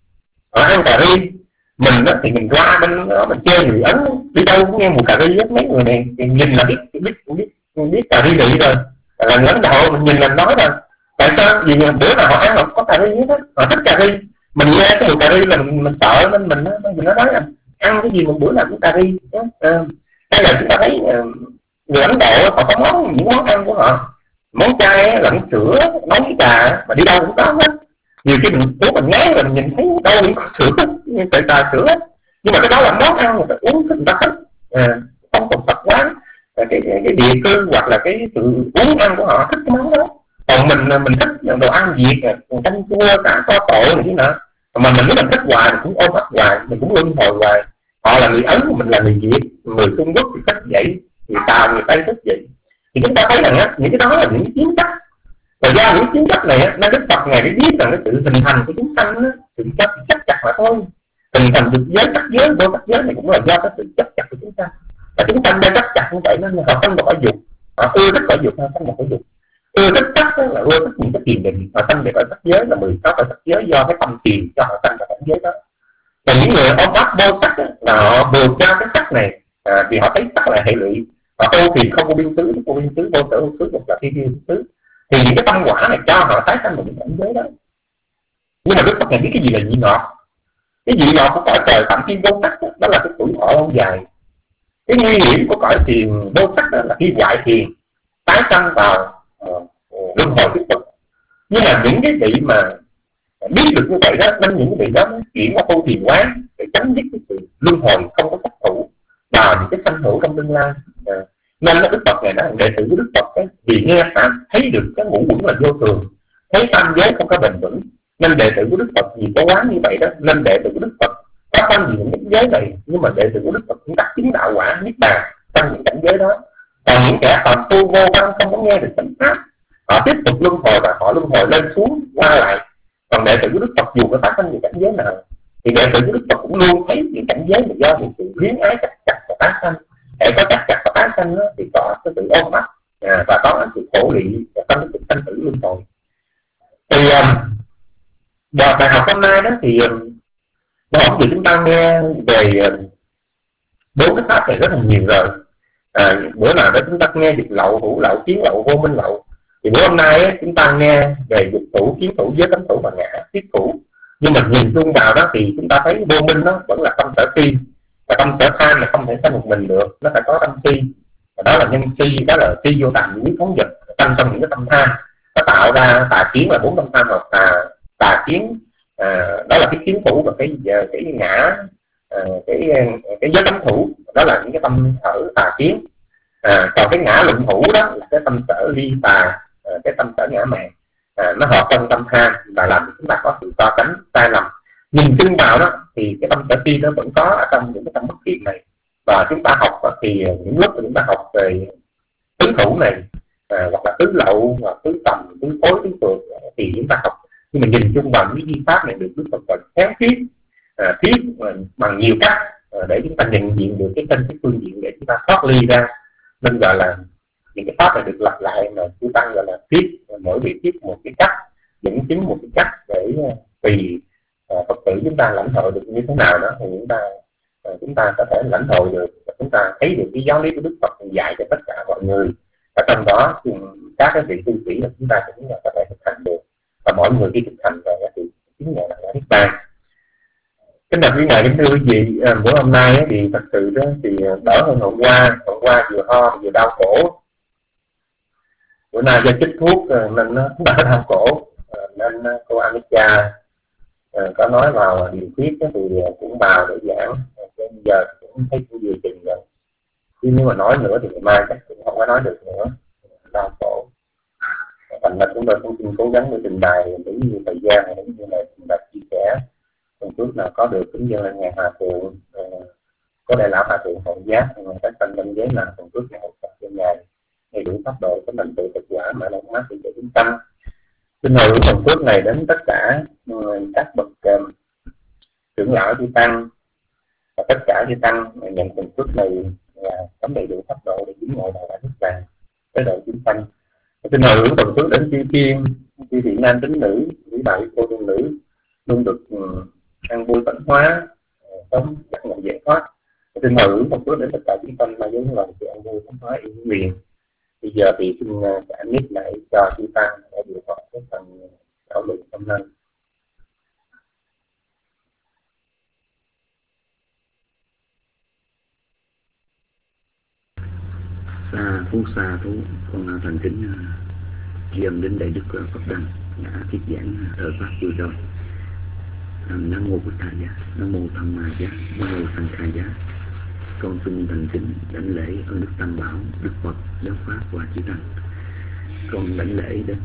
họ ăn cà ri, mình đó thì mình qua bên đó mình chơi người Ấn đi đâu cũng nghe mùi cà ri hết. Mấy người này nhìn là biết biết biết biết cà ri vị rồi, là người Ấn Độ mình nhìn là nói rồi tại sao vì bữa nào họ ăn họ có cà ri hết á, họ thích cà ri. Mình nghe cái mùi cà ri là mình, mình sợ nên mình mình nói nói là ăn cái gì mà bữa nào cũng cà ri. À, hay là chúng ta thấy người Ấn Độ họ có món những món ăn của họ, món chay lẫn sữa nấu với trà mà đi đâu cũng có hết. Nhiều khi mình uống mình ngán rồi mình nhìn thấy đâu cũng có sữa, tại trà sữa, nhưng mà cái đó là món ăn người ta uống thích người ta thích. À, không còn tập quán cái, cái, cái địa cư hoặc là cái sự uống ăn của họ thích cái món đó. Còn mình mình thích đồ ăn Việt, canh chua cá kho tộ này thế nào, mà mình nếu mình thích hoài mình cũng ôm ấp hoài, mình cũng luân hồi hoài. Họ là người Ấn, mình là người Việt, người Trung Quốc thì thích vậy, người Tàu người Tây thích vậy. Thì chúng ta thấy rằng á, những cái đó là những cái chiến chấp. Và do những chiến chấp này á, nó Đức Phật Ngài mới biết rằng cái sự hình thành của chúng sanh á, sự chấp chấp chặt mà thôi. Hình thành được giới sắc giới, vô sắc giới này cũng là do cái sự chấp chặt của chúng ta. Và chúng sanh đang chấp chặt như vậy nên họ sanh vào cõi dục, họ ưa thích cõi dục, họ sanh vào cõi dục. Ưa thích sắc là ưa thích những cái tiền định, họ sanh về cõi sắc giới là mười sáu cõi sắc giới do cái tâm tiền cho họ sanh vào cõi giới đó. Và những người ôm ấp vô sắc á, là họ buộc cho cái sắc này, à, vì họ thấy sắc là hệ lụy. Họ tu thì không có biên xứ, vô biên xứ, vô sở vô xứ, một là phi biên xứ. Thì những cái tâm quả này cho họ tái sanh vào những cảnh giới đó. Nhưng mà Đức Phật Ngài biết cái gì là vị ngọt. Cái vị ngọt của cõi trời phạm thiên vô sắc đó, đó là cái tuổi thọ lâu dài. Cái nguy hiểm của cõi thiền vô sắc đó là khi hoại thiền tái sanh vào uh, luân hồi tiếp tục. Nhưng mà những cái vị mà biết được như vậy đó, nên những cái vị đó chuyển qua tu thiền quán để chấm dứt cái sự luân hồi không có sát thủ vào những cái sanh hữu trong tương lai. À, nên nó Đức Phật này nói đệ tử của Đức Phật ấy, vì nghe pháp thấy được cái ngũ uẩn là vô thường, thấy tam giới không có bền vững, nên đệ tử của Đức Phật vì có quán như vậy đó, nên đệ tử của Đức Phật có tham dự những cái giới này, nhưng mà đệ tử của Đức Phật cũng đắc chứng đạo quả niết bàn trong những cảnh giới đó. Còn những kẻ phàm phu vô văn không có nghe được chánh pháp, họ tiếp tục luân hồi và họ luân hồi lên xuống qua lại. Còn đệ tử của Đức Phật dù có phát sinh những cảnh giới nào thì đệ tử của Đức Phật cũng luôn thấy những cảnh giới mà do những sự luyến ái chấp chặt và tái sanh. Để có chấp chặt và tái sanh đó, thì có cái sự ôm ấp à, và có cái sự khổ lụy và trong cái sự sanh tử luân hồi. Thì um, bài học hôm nay đó thì um, đó thì chúng ta nghe về bốn um, cái pháp này rất là nhiều rồi. À, bữa nào đó chúng ta nghe việc lậu, hữu lậu, kiến lậu, vô minh lậu. Thì bữa hôm nay ấy, chúng ta nghe về dục thủ, kiến thủ, giới cấm thủ và ngã thiết thủ. Nhưng mà nhìn chung vào đó thì chúng ta thấy vô minh nó vẫn là tâm sở si, và tâm sở tham là không thể sanh một mình được, nó phải có tâm si, và đó là nhân si, đó là si vô tầm những phóng vật sanh trong những cái tâm tham, nó tạo ra tà kiến là bốn tâm tham hoặc tà tà kiến. À, đó là cái kiến thủ, và cái cái ngã à, cái cái giới cấm thủ đó là những cái tâm sở tà kiến. À, còn cái ngã luận thủ đó là cái tâm sở ly tà, à, cái tâm sở ngã mạn, à, nó hợp trong tâm tham và làm cho chúng ta có sự so sánh sai lầm. Nhìn chung vào đó thì cái tâm sở si nó vẫn có ở trong những cái tâm bất thiện này, và chúng ta học đó, thì những lúc mà chúng ta học về tứ thủ này à, hoặc là tứ lậu, hoặc tứ tầm, tứ thối, tứ phược thì chúng ta học, nhưng mà nhìn chung vào những di pháp này được Đức Phật gọi khéo thuyết, à, thuyết bằng nhiều cách à, để chúng ta nhận diện được cái tên cái phương diện để chúng ta thoát ly ra. Nên gọi là những cái pháp này được lặp lại mà chúng ta gọi là thuyết, mỗi vị thuyết một cái cách, dẫn chứng một cái cách để tùy uh, Phật tử chúng ta lãnh hội được như thế nào đó thì chúng ta uh, chúng ta có thể lãnh hội được, và chúng ta thấy được cái giáo lý của Đức Phật dạy cho tất cả mọi người. Và trong đó các cái vị tu sĩ là chúng ta cũng là có thể thực hành được, và mọi người khi thực hành rồi thì chứng nhận là niết bàn. Kính bạch quý ngài, kính thưa quý vị, à, bữa hôm nay ấy, thì thật sự đó thì đỡ hơn hôm qua. Hôm qua vừa ho vừa đau cổ, bữa nay do chích thuốc nên nó đỡ đau cổ, à, nên cô Anika à, có nói vào điều tiết thì cũng vào để giảng. Bây giờ cũng thấy cũng vừa chừng rồi, chứ nếu mà nói nữa thì ngày mai chắc cũng không có nói được nữa, đau cổ. Thành ra chúng tôi cũng xin cố gắng để trình bày đúng như thời gian này, đúng như là trình bày chia sẻ. Phần trước nào có được cũng như là nhà hòa thượng uh, có đại lão hòa thượng Hậu Giác các thành bên giới là phần trước này hỗ trợ cho ngài đầy đủ pháp độ của mình tự thực quả mà nó mát để chúng tâm. Xin hồi hướng phần trước này đến tất cả uh, các bậc uh, trưởng lão chư tăng và tất cả chư tăng nhận phần trước này là uh, đầy đủ pháp độ để chứng ngộ đạo niết bàn tới độ chúng sanh. Xin hồi hướng phần trước đến chư thiên, chư thị nam tín nữ, quý bà quý cô tu nữ luôn được uh, ăn vui tấn hóa, sống giác ngộ giải thoát. Xin mời hướng một bước đến tất cả chúng tâm mà giống là sự ăn vui tấn hóa yêu quyền. Bây giờ thì xin trả mic lại cho chúng ta để điều hòa cái phần thảo luận hôm nay. Xa phú xa thú, con thành kính tri ân đến Đại Đức Phật Đăng đã thuyết giảng thời pháp vừa rồi. Nam mô Bụt Thầy Giá, Nam mô Tham Ma Giá, Nam mô Sang Khai Giá. Con xin thành kính đảnh lễ ơn Đức Tam Bảo, Đức Phật, Giáo Pháp và chư Tăng. Con đảnh lễ đến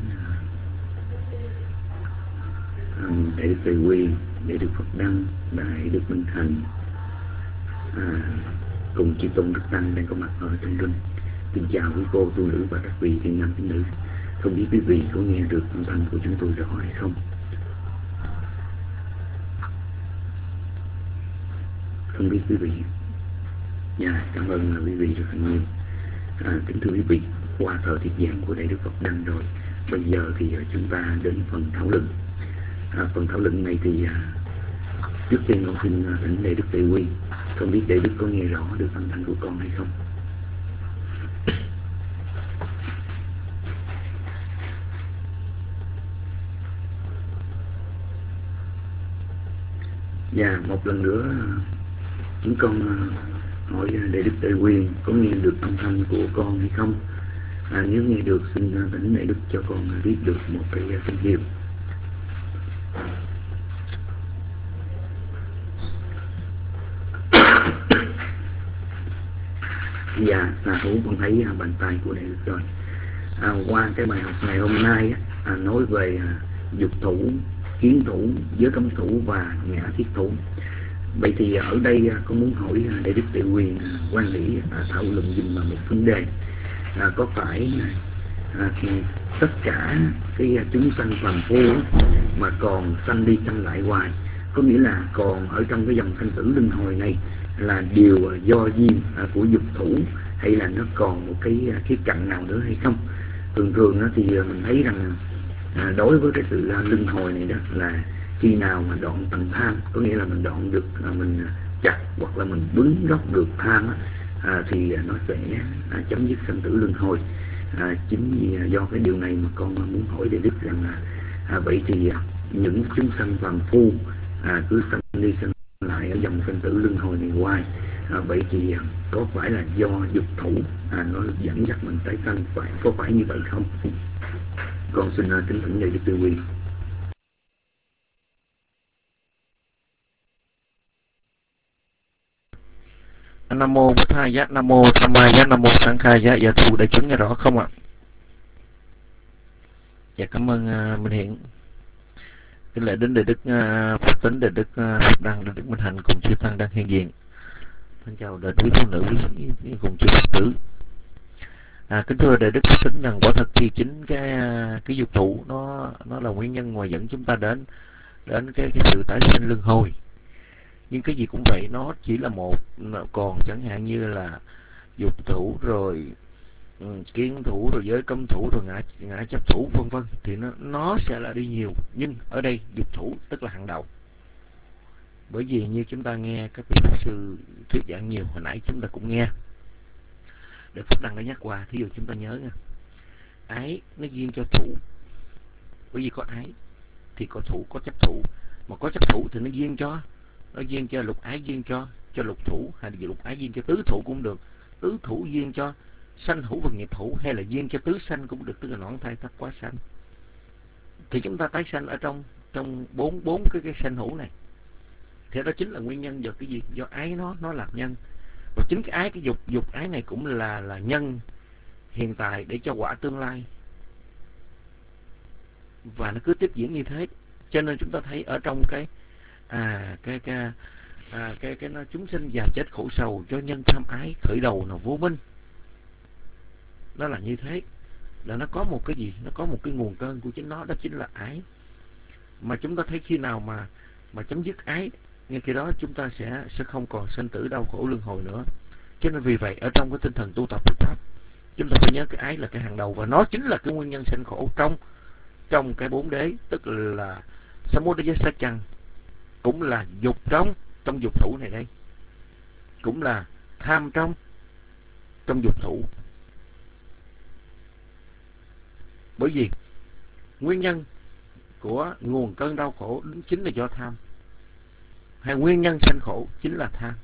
uh, Đại Đức Tề Quy, Đại Đức Phật Đăng, Đại Đức Minh Thành, à, cùng chư tôn Đức Tăng đang có mặt ở trong rừng. Xin chào quý cô tu nữ và các vị thiện nam tín nữ. Không biết quý vị có nghe được âm thanh của chúng tôi rõ hay không? Không biết quý vị. Dạ, cảm ơn quý vị rất là nhiều. À, kính thưa quý vị, qua thời thuyết giảng của Đại Đức Phật Đăng rồi, bây giờ thì chúng ta đến phần thảo luận. À, phần thảo luận này thì à, trước tiên con xin thỉnh Đại Đức Tề Quy. Không biết Đại Đức có nghe rõ được âm thanh của con hay không? Dạ, một lần nữa chúng con hỏi Đại Đức Đại Quyền có nghe được âm thanh của con hay không? À, nếu nghe được xin thỉnh Đại Đức cho con biết được một cái tín hiệu. Dạ, xà thủ con thấy bàn tay của Đại Đức rồi. À, qua cái bài học ngày hôm nay à, nói về à, dục thủ, kiến thủ, giới cấm thủ và ngã thiết thủ. Vậy thì ở đây à, con muốn hỏi à, Đại Đức Đại Quyền à, quan lý à, thảo luận dùm vào một vấn đề. À, có phải à, tất cả cái chúng sanh phàm phu mà còn sanh đi sanh lại hoài, có nghĩa là còn ở trong cái dòng sanh tử luân hồi này là điều do duyên à, của dục thủ, hay là nó còn một cái khía cạnh nào nữa hay không? Thường thường á, thì mình thấy rằng à, đối với cái sự à, luân hồi này đó là khi nào mà đoạn tầng tham, có nghĩa là mình đoạn được à, mình chặt hoặc là mình bứng gốc được tham á, à, thì nó sẽ à, chấm dứt sanh tử luân hồi. À, chính vì à, do cái điều này mà con muốn hỏi Đại Đức rằng là à, vậy thì à, những chúng sanh phàm phu à, cứ sanh đi sanh lại ở dòng sanh tử luân hồi này hoài, à, vậy thì có phải là do dục thủ à, nó dẫn dắt mình tái sanh, phải có phải như vậy không? Con xin uh, kính thỉnh Đại Đức Đại Quyền. Nam mô Bổn Thầy Giác, Nam mô Tham Ma Giác, Nam mô Sang Khai Giác. Dạ thù đại chúng nghe rõ không ạ? Dạ cảm ơn uh, Minh Hiển. Kính lễ đến Đại Đức uh, Phật Tính, Đại Đức uh, Phật Đăng, Đại Đức Minh Hạnh cùng chư tăng đang hiện diện. Thân chào đời quý phụ nữ quý cùng chư Phật tử. À, kính thưa Đại Đức Phật Tính, rằng quả thật thì chính cái cái dục thủ nó nó là nguyên nhân mà dẫn chúng ta đến đến cái cái sự tái sinh luân hồi. Nhưng cái gì cũng vậy, nó chỉ là một, còn chẳng hạn như là dục thủ rồi um, kiến thủ rồi giới cấm thủ rồi ngã ngã chấp thủ vân vân thì nó nó sẽ là đi nhiều, nhưng ở đây dục thủ tức là hàng đầu. Bởi vì như chúng ta nghe các vị pháp sư thuyết giảng nhiều, hồi nãy chúng ta cũng nghe để Phật Đăng đã nhắc qua, thí dụ chúng ta nhớ nha, ái nó duyên cho thủ, bởi vì có ái thì có thủ, có chấp thủ, mà có chấp thủ thì nó duyên cho nó duyên cho lục ái, duyên cho cho lục thủ, hay là lục ái duyên cho tứ thủ cũng được, tứ thủ duyên cho sanh thủ và nghiệp thủ, hay là duyên cho tứ sanh cũng được, tức là noãn thai thất quá sanh. Thì chúng ta tái sanh ở trong trong bốn bốn cái cái sanh hữu này, thì đó chính là nguyên nhân do cái gì? Do ái nó nó làm nhân. Và chính cái ái, cái dục dục ái này cũng là là nhân hiện tại để cho quả tương lai, và nó cứ tiếp diễn như thế. Cho nên chúng ta thấy ở trong cái à cái cái à, cái cái nó chúng sinh già chết khổ sầu cho nhân tham ái khởi đầu là vô minh. Nó là như thế, là nó có một cái gì? Nó có một cái nguồn cơn của chính nó, đó chính là ái. Mà chúng ta thấy khi nào mà mà chấm dứt ái, ngay khi đó chúng ta sẽ sẽ không còn sinh tử đau khổ luân hồi nữa. Cho nên vì vậy ở trong cái tinh thần tu tập Phật pháp, chúng ta phải nhớ cái ái là cái hàng đầu, và nó chính là cái nguyên nhân sanh khổ trong trong cái bốn đế, tức là samudaya sát chăng, cũng là dục trong trong dục thủ này đây, cũng là tham trong trong dục thủ. Bởi vì nguyên nhân của nguồn cơn đau khổ chính là do tham, hay nguyên nhân sanh khổ chính là tham.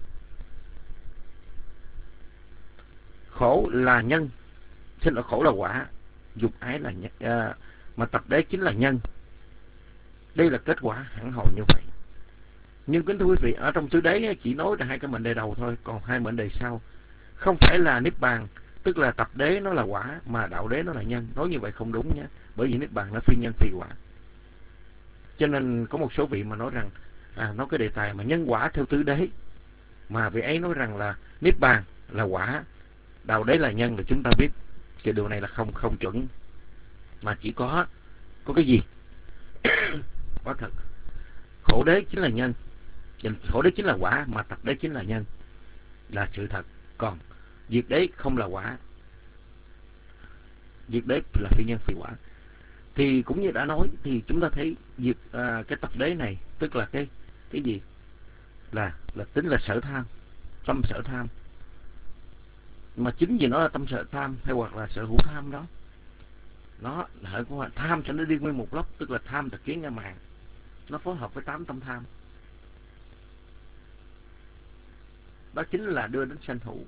Khổ là nhân, xin lỗi, khổ là quả, dục ái là nhân, à, mà tập đế chính là nhân. Đây là kết quả hẳn hoi như vậy. Nhưng kính thưa quý vị, ở trong tứ đế chỉ nói là hai cái mệnh đề đầu thôi, còn hai mệnh đề sau không phải là niết bàn, tức là tập đế nó là quả mà đạo đế nó là nhân. Nói như vậy không đúng nhé, bởi vì niết bàn nó phi nhân phi quả. Cho nên có một số vị mà nói rằng à, nói cái đề tài mà nhân quả theo tứ đế, mà vị ấy nói rằng là niết bàn là quả, đạo đế là nhân, là chúng ta biết cái điều này là không không chuẩn. Mà chỉ có có cái gì quả thật, khổ đế chính là nhân, khổ đế chính là quả, mà tập đế chính là nhân, là sự thật. Còn diệt đế không là quả, diệt đế là phi nhân phi quả. Thì cũng như đã nói, thì chúng ta thấy diệt à, cái tập đế này tức là cái cái gì? Là là tính là sở tham, tâm sở tham. Mà chính vì nó là tâm sở tham hay hoặc là sở hữu tham đó, nó hệ của tham cho nó đi nguyên một lốc, tức là tham thực kiến ngã mạn, nó phối hợp với tám tâm tham. đó chính là đưa đến sanh hữu.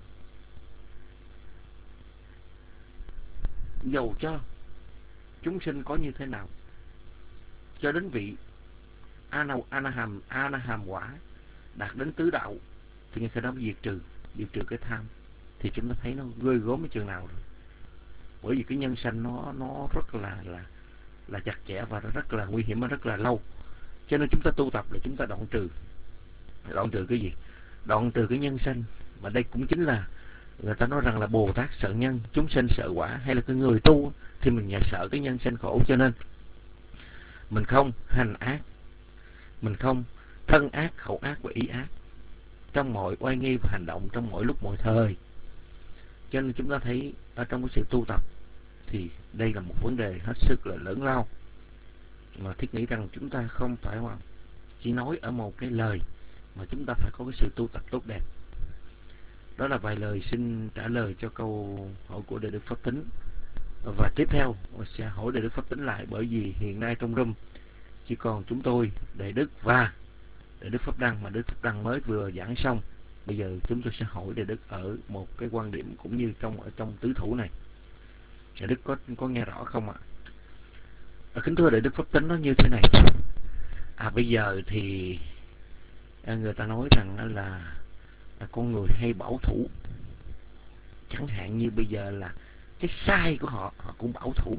Dầu cho chúng sinh có như thế nào, cho đến vị Anaham, Anaham quả đạt đến tứ đạo, thì ngay khi đó diệt trừ, diệt trừ cái tham, thì chúng ta thấy nó ghê gớm ở chừng nào rồi. Bởi vì cái nhân sanh nó nó rất là là là chặt chẽ và rất là nguy hiểm và rất là lâu. Cho nên chúng ta tu tập là chúng ta đoạn trừ. Đoạn trừ cái gì? Đoạn trừ cái nhân sanh. Mà đây cũng chính là người ta nói rằng là Bồ Tát sợ nhân, chúng sinh sợ quả, hay là cái người tu thì mình nhà sợ cái nhân sanh khổ. Cho nên mình không hành ác, mình không thân ác, khẩu ác và ý ác trong mọi oai nghi và hành động, trong mọi lúc mọi thời. Cho nên chúng ta thấy ở trong cái sự tu tập thì đây là một vấn đề hết sức là lớn lao, mà thiết nghĩ rằng chúng ta không phải mà chỉ nói ở một cái lời, mà chúng ta phải có cái sự tu tập tốt đẹp. Đó là vài lời xin trả lời cho câu hỏi của Đại Đức Pháp Tính. Và tiếp theo sẽ hỏi Đại Đức Pháp Tính lại, bởi vì hiện nay trong room chỉ còn chúng tôi, Đại Đức và Đại Đức Pháp Đăng, mà Đức Pháp Đăng mới vừa giảng xong. Bây giờ chúng tôi sẽ hỏi Đại Đức ở một cái quan điểm cũng như trong ở trong tứ thủ này. Đại Đức có có nghe rõ không ạ? À, kính thưa Đại Đức Pháp Tính, nó như thế này. À bây giờ thì người ta nói rằng là, là con người hay bảo thủ. Chẳng hạn như bây giờ là cái sai của họ, họ cũng bảo thủ.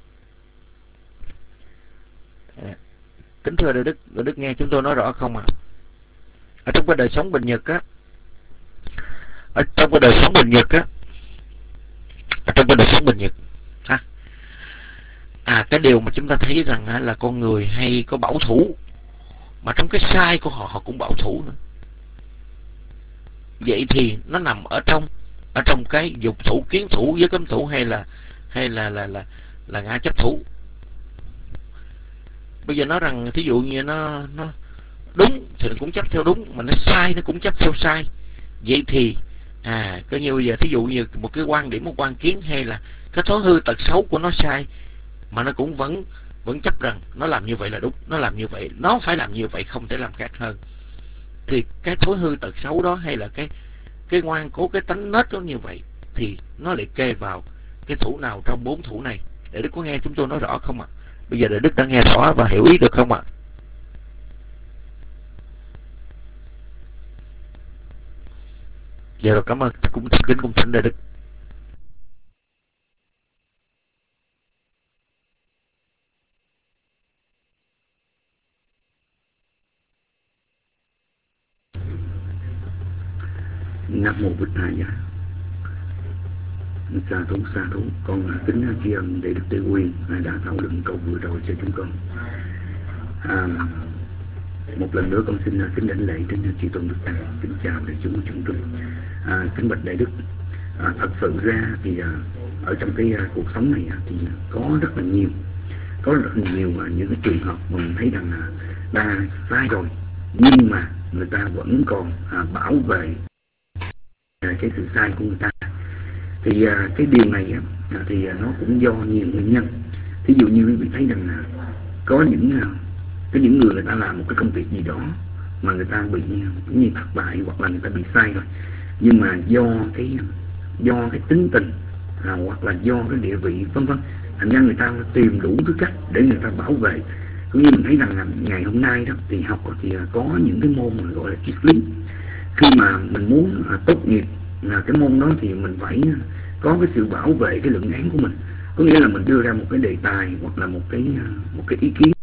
À, kính thưa Đại Đức, Đại Đức nghe chúng tôi nói rõ không ạ? À? Ở trong cái đời sống bình nhật á, ở trong cái đời sống bình nhật á, ở trong cái đời sống bình nhật ha, à cái điều mà chúng ta thấy rằng á, là con người hay có bảo thủ, mà trong cái sai của họ họ cũng bảo thủ nữa. Vậy thì nó nằm ở trong ở trong cái dục thủ, kiến thủ, giới cấm thủ, hay là hay là là là là ngã chấp thủ. Bây giờ nói rằng thí dụ như nó nó đúng thì nó cũng chấp theo đúng, mà nó sai nó cũng chấp theo sai. Vậy thì à có như bây giờ thí dụ như một cái quan điểm, một quan kiến, hay là cái thói hư tật xấu của nó sai, mà nó cũng vẫn vẫn chấp rằng nó làm như vậy là đúng, nó làm như vậy, nó phải làm như vậy, không thể làm khác hơn. Thì cái thói hư tật xấu đó, hay là cái cái ngoan cố, cái tánh nết đó như vậy, thì nó lại kê vào cái thủ nào trong bốn thủ này? Để Đức có nghe chúng tôi nói rõ không ạ? À? Bây giờ Đại Đức đã nghe rõ và hiểu ý được không ạ? À? Dạ rồi, cảm ơn, cũng kính cung thỉnh Đại Đức. Nam mô Bụt Thầy Giá. Sa thú sa thú, con kính tri ân Đại Đức Tây Nguyên đã thảo luận câu vừa rồi cho chúng con. À, một lần nữa con xin kính đảnh lễ đến chư tôn Đức Tăng, kính chào đại chúng chúng tôi. À, kính bạch Đại Đức, à, thật sự ra thì à, ở trong cái à, cuộc sống này à, thì có rất là nhiều, có rất là nhiều à, những cái trường hợp mình thấy rằng là ta sai rồi, nhưng mà người ta vẫn còn à, bảo vệ à, cái sự sai của người ta. Thì à, cái điều này à, thì à, nó cũng do nhiều nguyên nhân. Ví dụ như quý vị thấy rằng là có những à, có những người người ta làm một cái công việc gì đó mà người ta bị như thất bại, hoặc là người ta bị sai rồi, nhưng mà do cái do cái tính tình à, hoặc là do cái địa vị vân vân, thành ra người ta tìm đủ thứ cách để người ta bảo vệ. Cũng như mình thấy rằng là ngày hôm nay đó thì học thì có những cái môn mà gọi là triết lý. Khi mà mình muốn à, tốt nghiệp là cái môn đó thì mình phải có cái sự bảo vệ cái luận án của mình, có nghĩa là mình đưa ra một cái đề tài hoặc là một cái một cái ý kiến